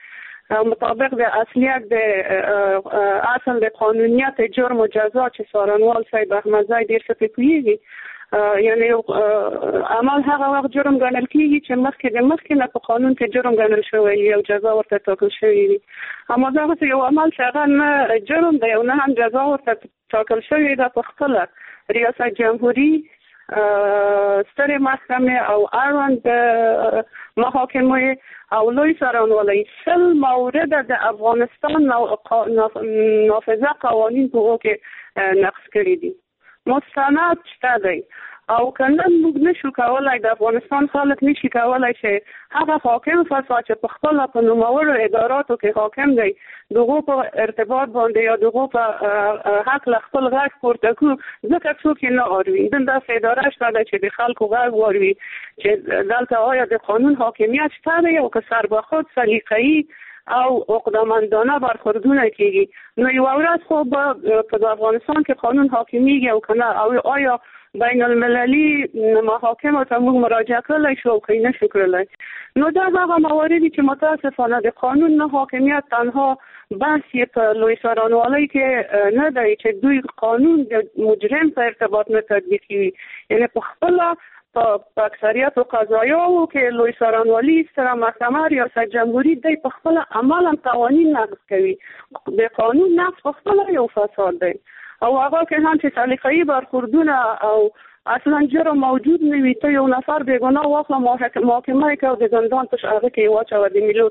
مطابق د اصلیت د اصل د قانونیت جرم و جزا چې څارنوال صاحب احمدزی ډېر ښه پوهیږي، یعنی عمل هغه وخت جرم ګڼل کیږي چې مخکې نه په قانون کې جرم ګڼل شوی او جزا ورته ټاکل شوی وي. اما دغه یو عمل چې هغه نه جرم دی او نه هم جزا ورته ټاکل شوی ده، په خپله ریاست جمهوری، سترې محکمې او اړوند محاکمې او لوی څارنوالۍ 100 مورد د افغانستان نافذه قوانین په هغو کې نقض کړي دي. مستند شته دی او کنه موږ نشو کولای، د افغانستان خلک نشي کولای چې هغه حاکم فساد چې په خپل په نوموړو اداراتو کې حاکم دی دغه په ارتباط باندې یا دغه په حق له خپل غږ پورته کو، ځکه څوک نه اوري. دغه اداره شته چې د خلکو غږ واوري چې دلته آیا د قانون حاکمیت شته دی او که سر به خود سلیقه‌ای او عقده‌مندانه برخوردونه کیږي. نو یو ورځ خو په افغانستان کې قانون حاکمیږي او کنه، او آیا بین المللی محاکم ته موږ مراجعه کولای شو او که نشو کولای. نو دا هغه مواردی چې متاسفانه د قانون نه حاکمیت تنها بحث یې په لوی څارنوالۍ کې نه دی چې دوی قانون د مجرم په ارتباط نه تطبیق کوي، یعنی په خپله په اکثریت قضایاو کې لوی څارنوالي سره محکمه ریاست جمهوری دی په خپل عمل قوانین نقض کوي. د قانون نقض په خپل یو فساد دی او هغه کې هم چې سلیقه‌ای برخوردونه او اصلا جرم موجود نه وي، ته یو نفر بیګناه واخله محاکمه کې او د زندان تش هغه کې واچوه د ملي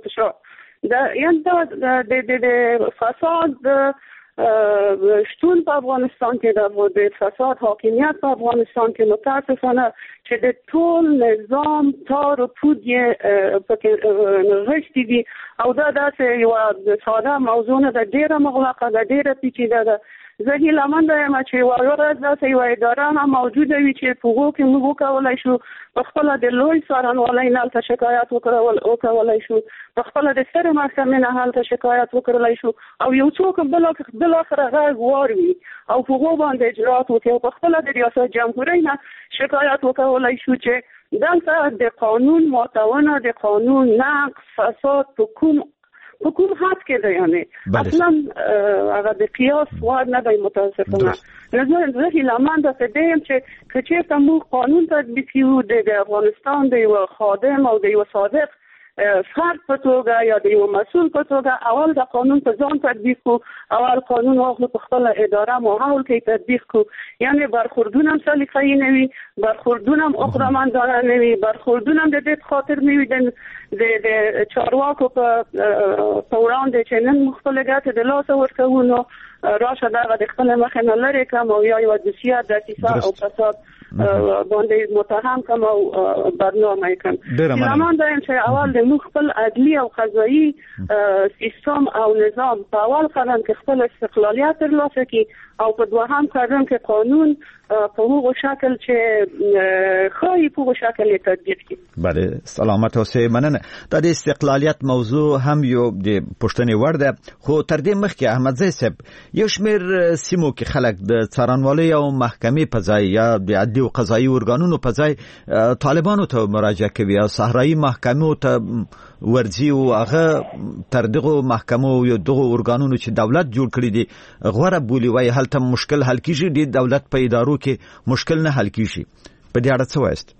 تشا د فساد شتون په افغانستان کې د فساد حاکمیت په افغانستان کې متاسفانه چې د ټول نظام تار و پود یې پکې نغښتي دي او دا داسې یوه ساده موضوع نه ده، ډېره مغلقه ده، ډېره پیچیده ده. زه هیلهمنده یم چې یوه ورځ داسې یوه اداره هم موجوده وي چې په هغو کې موږ وکولی شو په خپله د لوی څارنوالۍ نه هلته شکایت وکولی شو، په خپله د سترې محکمې نه هلته شکایت وکړلی شو او یو څوک بلاخره غږ واروي او په هغو باندې اجرات وکړي او په خپله د ریاست جمهورۍ نه شکایت وکولی شو چې دلته د قانون ماتونه، د قانون نقض، فساد په کوم حد کې دی، یعنی اصلا هغه د قیاس وړ نه دی متاسفانه. زه هیلهمنده یم چې که چېرته موږ قانون تطبیق کړو د افغانستان د یوه خادم او د یوه صادق فرد په توګه یا د یو مسؤل په توګه اول د قانون په ځان تطبیق کو، اول قانون واخلو په خپله اداره ماحول کې تطبیق کو، یعنی برخوردونه هم سلیقه‌ای نه وي، برخوردونه هم عقده‌مندانه نه وي، برخوردونه هم د دې خاطر نه وي د چارواکو په وړاندې چې نن موږ خپلې ګټې د لاسه ورکوو نو راشه دغه د خپلې مخې نه لرې کړم او یا یوه دوسیه دسیسه او فساد باندې متهم کم او برنامه کم. هیلهمنده یم چې اول د موږ خپل عدلي او قضایي سیستم او نظام په اول قدم کې خپل استقلالیت ترلاسه کړي او په دوهم قدم کې قانون په هغه شکل چې خواهی په هغه شکل یې تطبیق کړي.
بله، سلامت اوسئ. مننه. دا د استقلالیت موضوع هم یو د پوښتنې وړ ده، خو تر دې مخکې احمدزی صاحب یو شمېر سیمو کې خلک د څارنوالۍ او محکمې په ځای یا د عدلي او قضایي ارګانونو په ځای طالبانو ته مراجعه کوي او صحرایي محکمو ته ورځي او هغه تر دغه محکمو یا دغه ارګانونو چې دولت جوړ کړی دي غوره بولي، وایي هلته مشکل حل کیږي، د دولت په ادارو کې مشکل نه حل کیږي. په دې اړه څه وایست؟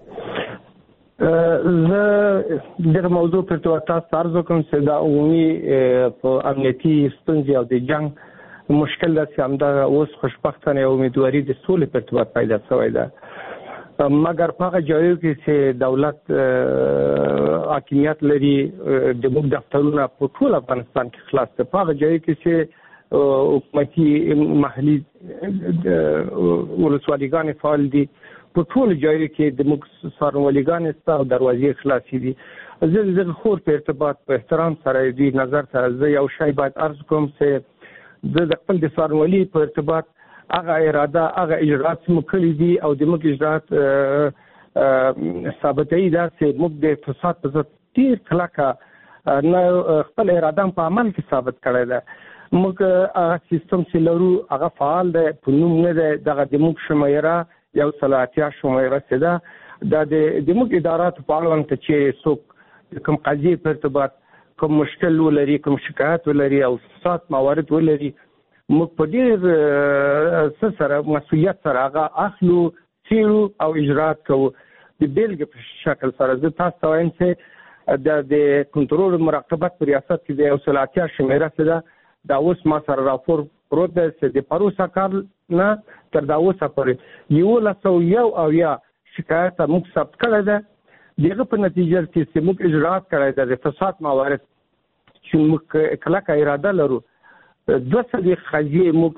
زه دغه موضوع پر تاسو عرض کوم چې دا عمومي په امنیتي ستونزې او د جنگ مشکل ده چې همدغه اوس خوشبختانه امیدواري د سولې په ارتباط پیدا شوی ده، مګر په هغه ځایو کې چې دولت حاکمیت لري د موږ دفترونه په ټول افغانستان کې خلاص دي، په هغه ځایو کې چې حکومتي محلي ولسوالیګانې فعال دي، په ټول ځایو کې د موږ څارنوالېګانې شته او دروازې خلاصې دي. زه د دغه خور په ارتباط په احترام سره دې نظر ته زه یو شی باید عرض کوم چې زه د خپل د څارنوالۍ په ارتباط هغه اراده هغه اجرات چې موږ کړي دي او د موږ اجرات ثابتوي دا چې موږ د فساد په ضد ډېر کلکه نه خپل اراده په عمل کې ثابت کړی ده. موږ هغه سیستم چې لرو هغه فعال دی، په نوم نه دی، دغه د موږ شمېره یو سل اتیا شمېره چې ده دا د موږ اداراتو په اړوند چې څوک کوم قضیې په ارتباط کوم مشکل ولري، کوم شکایت ولري او فساد موارد ولري، موږ په ډېر سره مسؤلیت سره هغه اخلو، څېړو او اجرات کوو. د بیلګې په شکل سره زه تاسو ته وایم چې د کنټرول مراقبت په ریاست کې د 180 شمیره څه ده، دا اوس ما سره راپور پروت دی چې د پروسه کال نه تر دا اوسه پورې 1101 شکایت موږ ثبت کړی ده. دغه په نتیجه کې چې موږ اجرات کړی ده د فساد موارد چې موږ کلکه اراده لرو. 200 قضیې موږ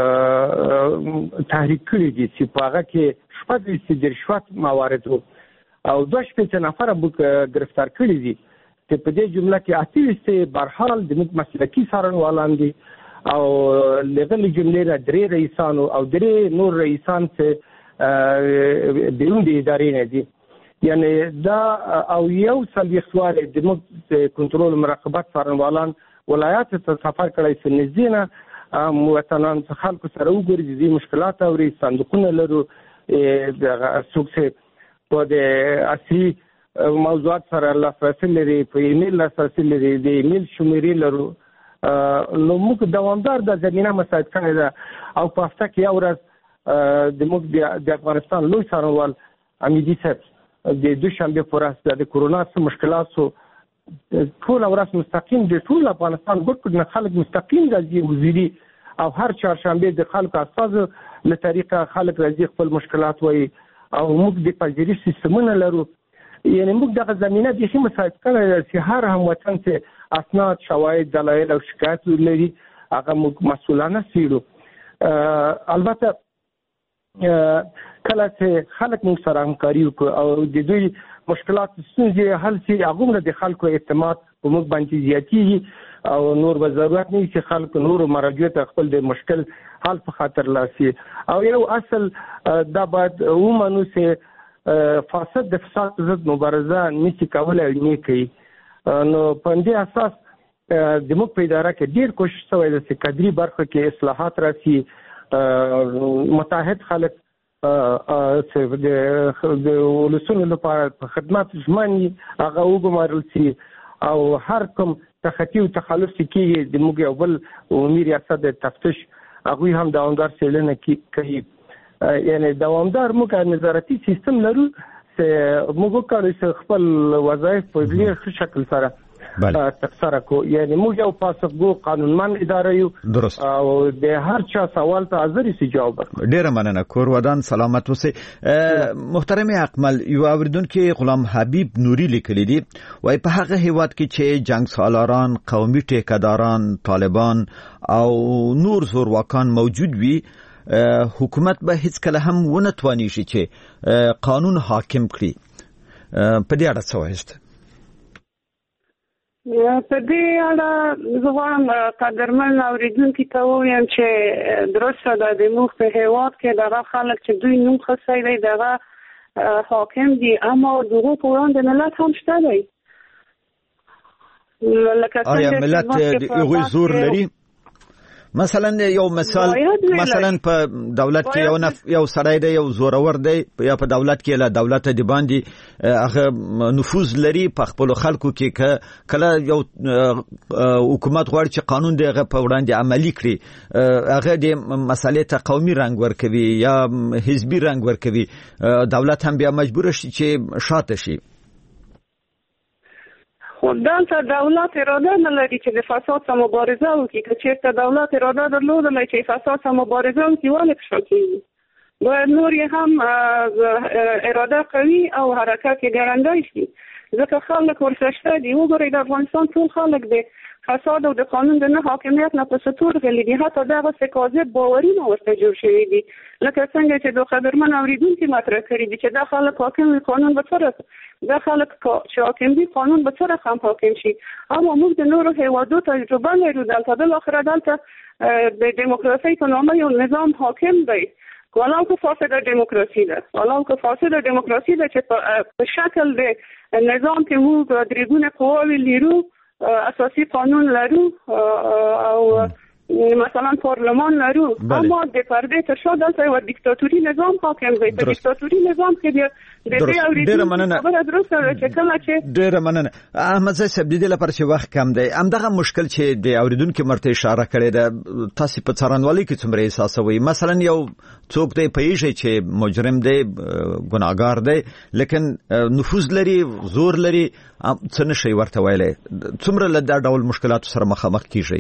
تحریک کړي دي چې په هغه کې 14 د رشوت موارد وو او 2 نفره موږ گرفتار کړي دي چې په دې جمله کې 28 برحال د موږ مسلکي څارنوالان دي او لغلی جملې را 3 رئیسان او 3 نور رئیسان چې بیرون د ادارې نه دي. یعنی دا او یو سلویختوال د موږ کنټرول مراقبت څارنوالان ولایات ته سفر کړی چې نږدې نه وطنان خلکو سره وګوري د دې مشکلات اوري، صندوقونه لرو څوک چې په د اصلي موضوعات سره لاسرسي لري، په ایمیل لاسرسي لري، د ایمیل شمیرې لرو. نو موږ دوامدار د زمینه مساعد کړی ده او په هفته کې یو ورځ د موږ د افغانستان لوی څارنوال امیدي صاحب د دوشنبه په ورځ د کورونا څخه مشکلاتو ټول ورځ مستقیم د ټول افغانستان ګډ خلک مستقیم راځي وزیري او هر چهارشنبه د خلکو استاد له طریقه خلک راځي خپل مشکلات وایي او موږ د پذیری سیستمونه لرو. یعنی موږ دغه زمینه د شي مساعد کړی چې هر هموطن چې اسناد، شواهد، دلایل او شکایت لري هغه موږ مسؤلانه څېړو. البته کله چې خلک موږ سره همکاري وکړي او د دوی مشکلات ستونزې حل شي، هغومره د خلکو اعتماد په موږ باندې زیاتېږي او نور به ضرورت نه وي چې خلکو نورو مراجعو ته خپل د مشکل حل په خاطر لاسي. او یو اصل دا باید ومنو چې فاسد د فساد ضد مبارزه نشي کولی او نه کوي. نو په دې اساس د موږ په اداره کې ډېر کوشش شوی دی چې کادري برخه کې اصلاحات راسي، متحد خلک چې د ولسونو لپاره په خدمت ژمني هغه وګمارل شي او هر کوم تخطي او تخلف چې کېږي د موږ یو بل عمومي ریاست د تفتیش هغوی هم دوامدار څېړنه کوي. یعنی دوامدار موږ نظارتي سیستم لرو چې موږ وکړو چې خپل وظایف په ډېر ښه شکل سره ترسره کو. یعنی موږ یو پاسخګو قانونمن اداره یو او د هر چا سوال ته حاضر سي جواب ورکړو.
ډیره مننه. کور ودان سلامت اوسئ. محترم اکمل، یو اوریدونکو غلام حبیب نوري لیکلی دی وای په هغه هیواد کې چې جنگ سالاران، قومي ټیکداران، طالبان او نور زورواکان موجود وي، حکومت به هیڅ کله هم ونه تواني شي چې قانون حاکم کړي. په دې اړه څه وایست؟
په دې اړه زه غواړم قدرمن اوریدونکي ته ووایم چې درسته ده د موږ په هېواد کې دغه خلک چې دوی نوم خصی دی دغه حاکم دي، اما دغو په وړاندې ملت هم شته دی.
آیا ملت هغوی زور لري؟ مثلا یو مثال، مثلا په دولت کې یو سړی دی، یو زورور دی، یا په دولت کې له دولت د باندې هغه نفوذ لري په خپل خلکو کې، کله یو حکومت غواړي چې قانون دی هغه په وړاندې عملی کړي، هغه د مسالې ته قومي رنګ ورکوي یا حزبي رنګ ورکوي، دولت هم بیا مجبور شي چې شاته شي.
خو دلته دولت اراده نه لري چې د فساد سره مبارزه وکړي. که چېرته دولت اراده درلودله چې فساد سره مبارزه وکړي ولې پشا کېږي؟ باید نور یې هم اراده قوي او حرکت یې ګړندی شي، ځکه خلک ورسره شته دي. وګورئ د افغانستان ټول خلک د فساد او د قانون د نه حاکمیت نه په ستور غلي دي، حتی دغسې کاذب باورونه ورته جوړ شوي دي، لکه څنګه چې د قدرمن اورېدونکي مطرح کړي دي چې دا خلک حاکم وي قانون به څه دا خلک چې حاکم دي قانون به څه رقم حاکم شي. اما موږ د نورو هېوادو تجربه لرو، دلته بالاخره دلته د دیموکراسۍ په نامه یو نظام حاکم دی، ولو که فاسده دیموکراسي ده، ولو که فاسده دیموکراسي ده چې په شکل د نظام کې موږ درې ګونه قواوې لرو، اساسي قانون لرو او مثلا پارلمان لرو اما د پرده تر شا دلته یو دیکتاتوري نظام حاکم دی. په دیکتاتوري نظام کې د دې اوریدونکو خبره درسته چې کله چې
ډېر مننه احمد زاید صاحب د دې لپاره چې وخت کم دی همدغه مشکل چې د اوریدونکو مرته اشاره کړې ده تاسو په څارنوالۍ کې څومره احساسوي؟ مثلا یو څوک دی پیږي چې مجرم دی ګناګار دی لیکن نفوذ لري زور لري څه نشي ورته ویلای څومره له دا ډول مشکلاتو سره مخامخ کیږي؟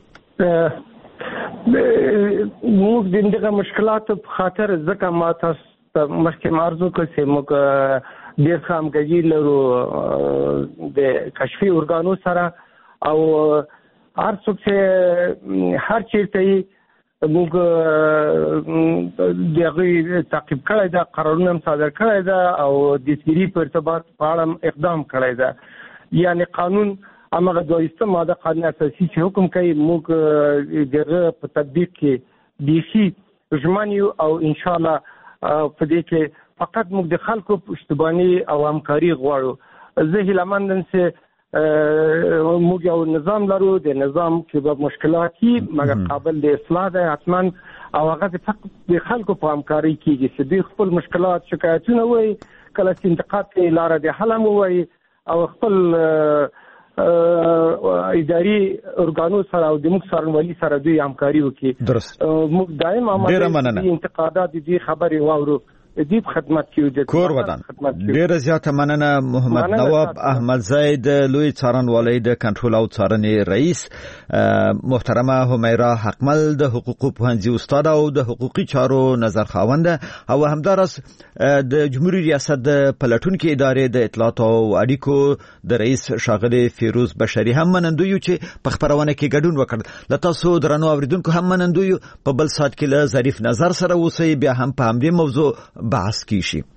موږ دغه مشکلات په خاطر ځکه ما تاسو مخکې عرض وکړ چې موږ ډېر همغږي لرو د کشفي ارګانو سره او هر څوک چې هر چیرته موږ دغه تعقیب کړی دا قرارونه هم صادر کړی دا او د تسګيري په ارتباط په اړه اقدام کړی دا یعنی قانون امغه دویسته ماده قانون اساسي چې حکم کوي موږ دغه په تطبیق کې بيخي ژمنیو او ان شاء الله په دې کې فقط موږ د خلکو پشتبانی او همکاري غواړو. زه هیلهمندم چې موږ یو نظام لرو د نظام کې به مشکلاتي مګر قابل د اصلاح ده حتما او هغه فقط د خلکو په همکاري کېږي چې دوی خپل مشکلات شکایتونه وایي کله چې انتقاد کوي لاره د حل هم وایي او خپل اداري ارګانو سره او د موږ څارنوالي سره دوی همکاري وکړي.
درست
موږ دائم عمل انتقادات دي خبري واورو دې خدمت کیو د
کور ودان. ډیره زیاته مننه محمد نواب احمد زاید لوی څارنوالۍ د کنټرول او څارنې رئیس، محترمه همیرا حقمل د حقوقو پوهنځي استاد او د حقوقي چارو نظر خاوند او همدارس د جمهوریت ریاست د پلټونکو ادارې د اطلاعات او اړیکو د رئیس شاغلي فیروز بشری هم منندوی چې په خبرونه کې ګډون وکړ. لتاسو درنو اوریدونکو هم منندوی په بل سات کې له ظریف نظر سره اوسئ بیا هم په همدې موضوع بحث کیږي.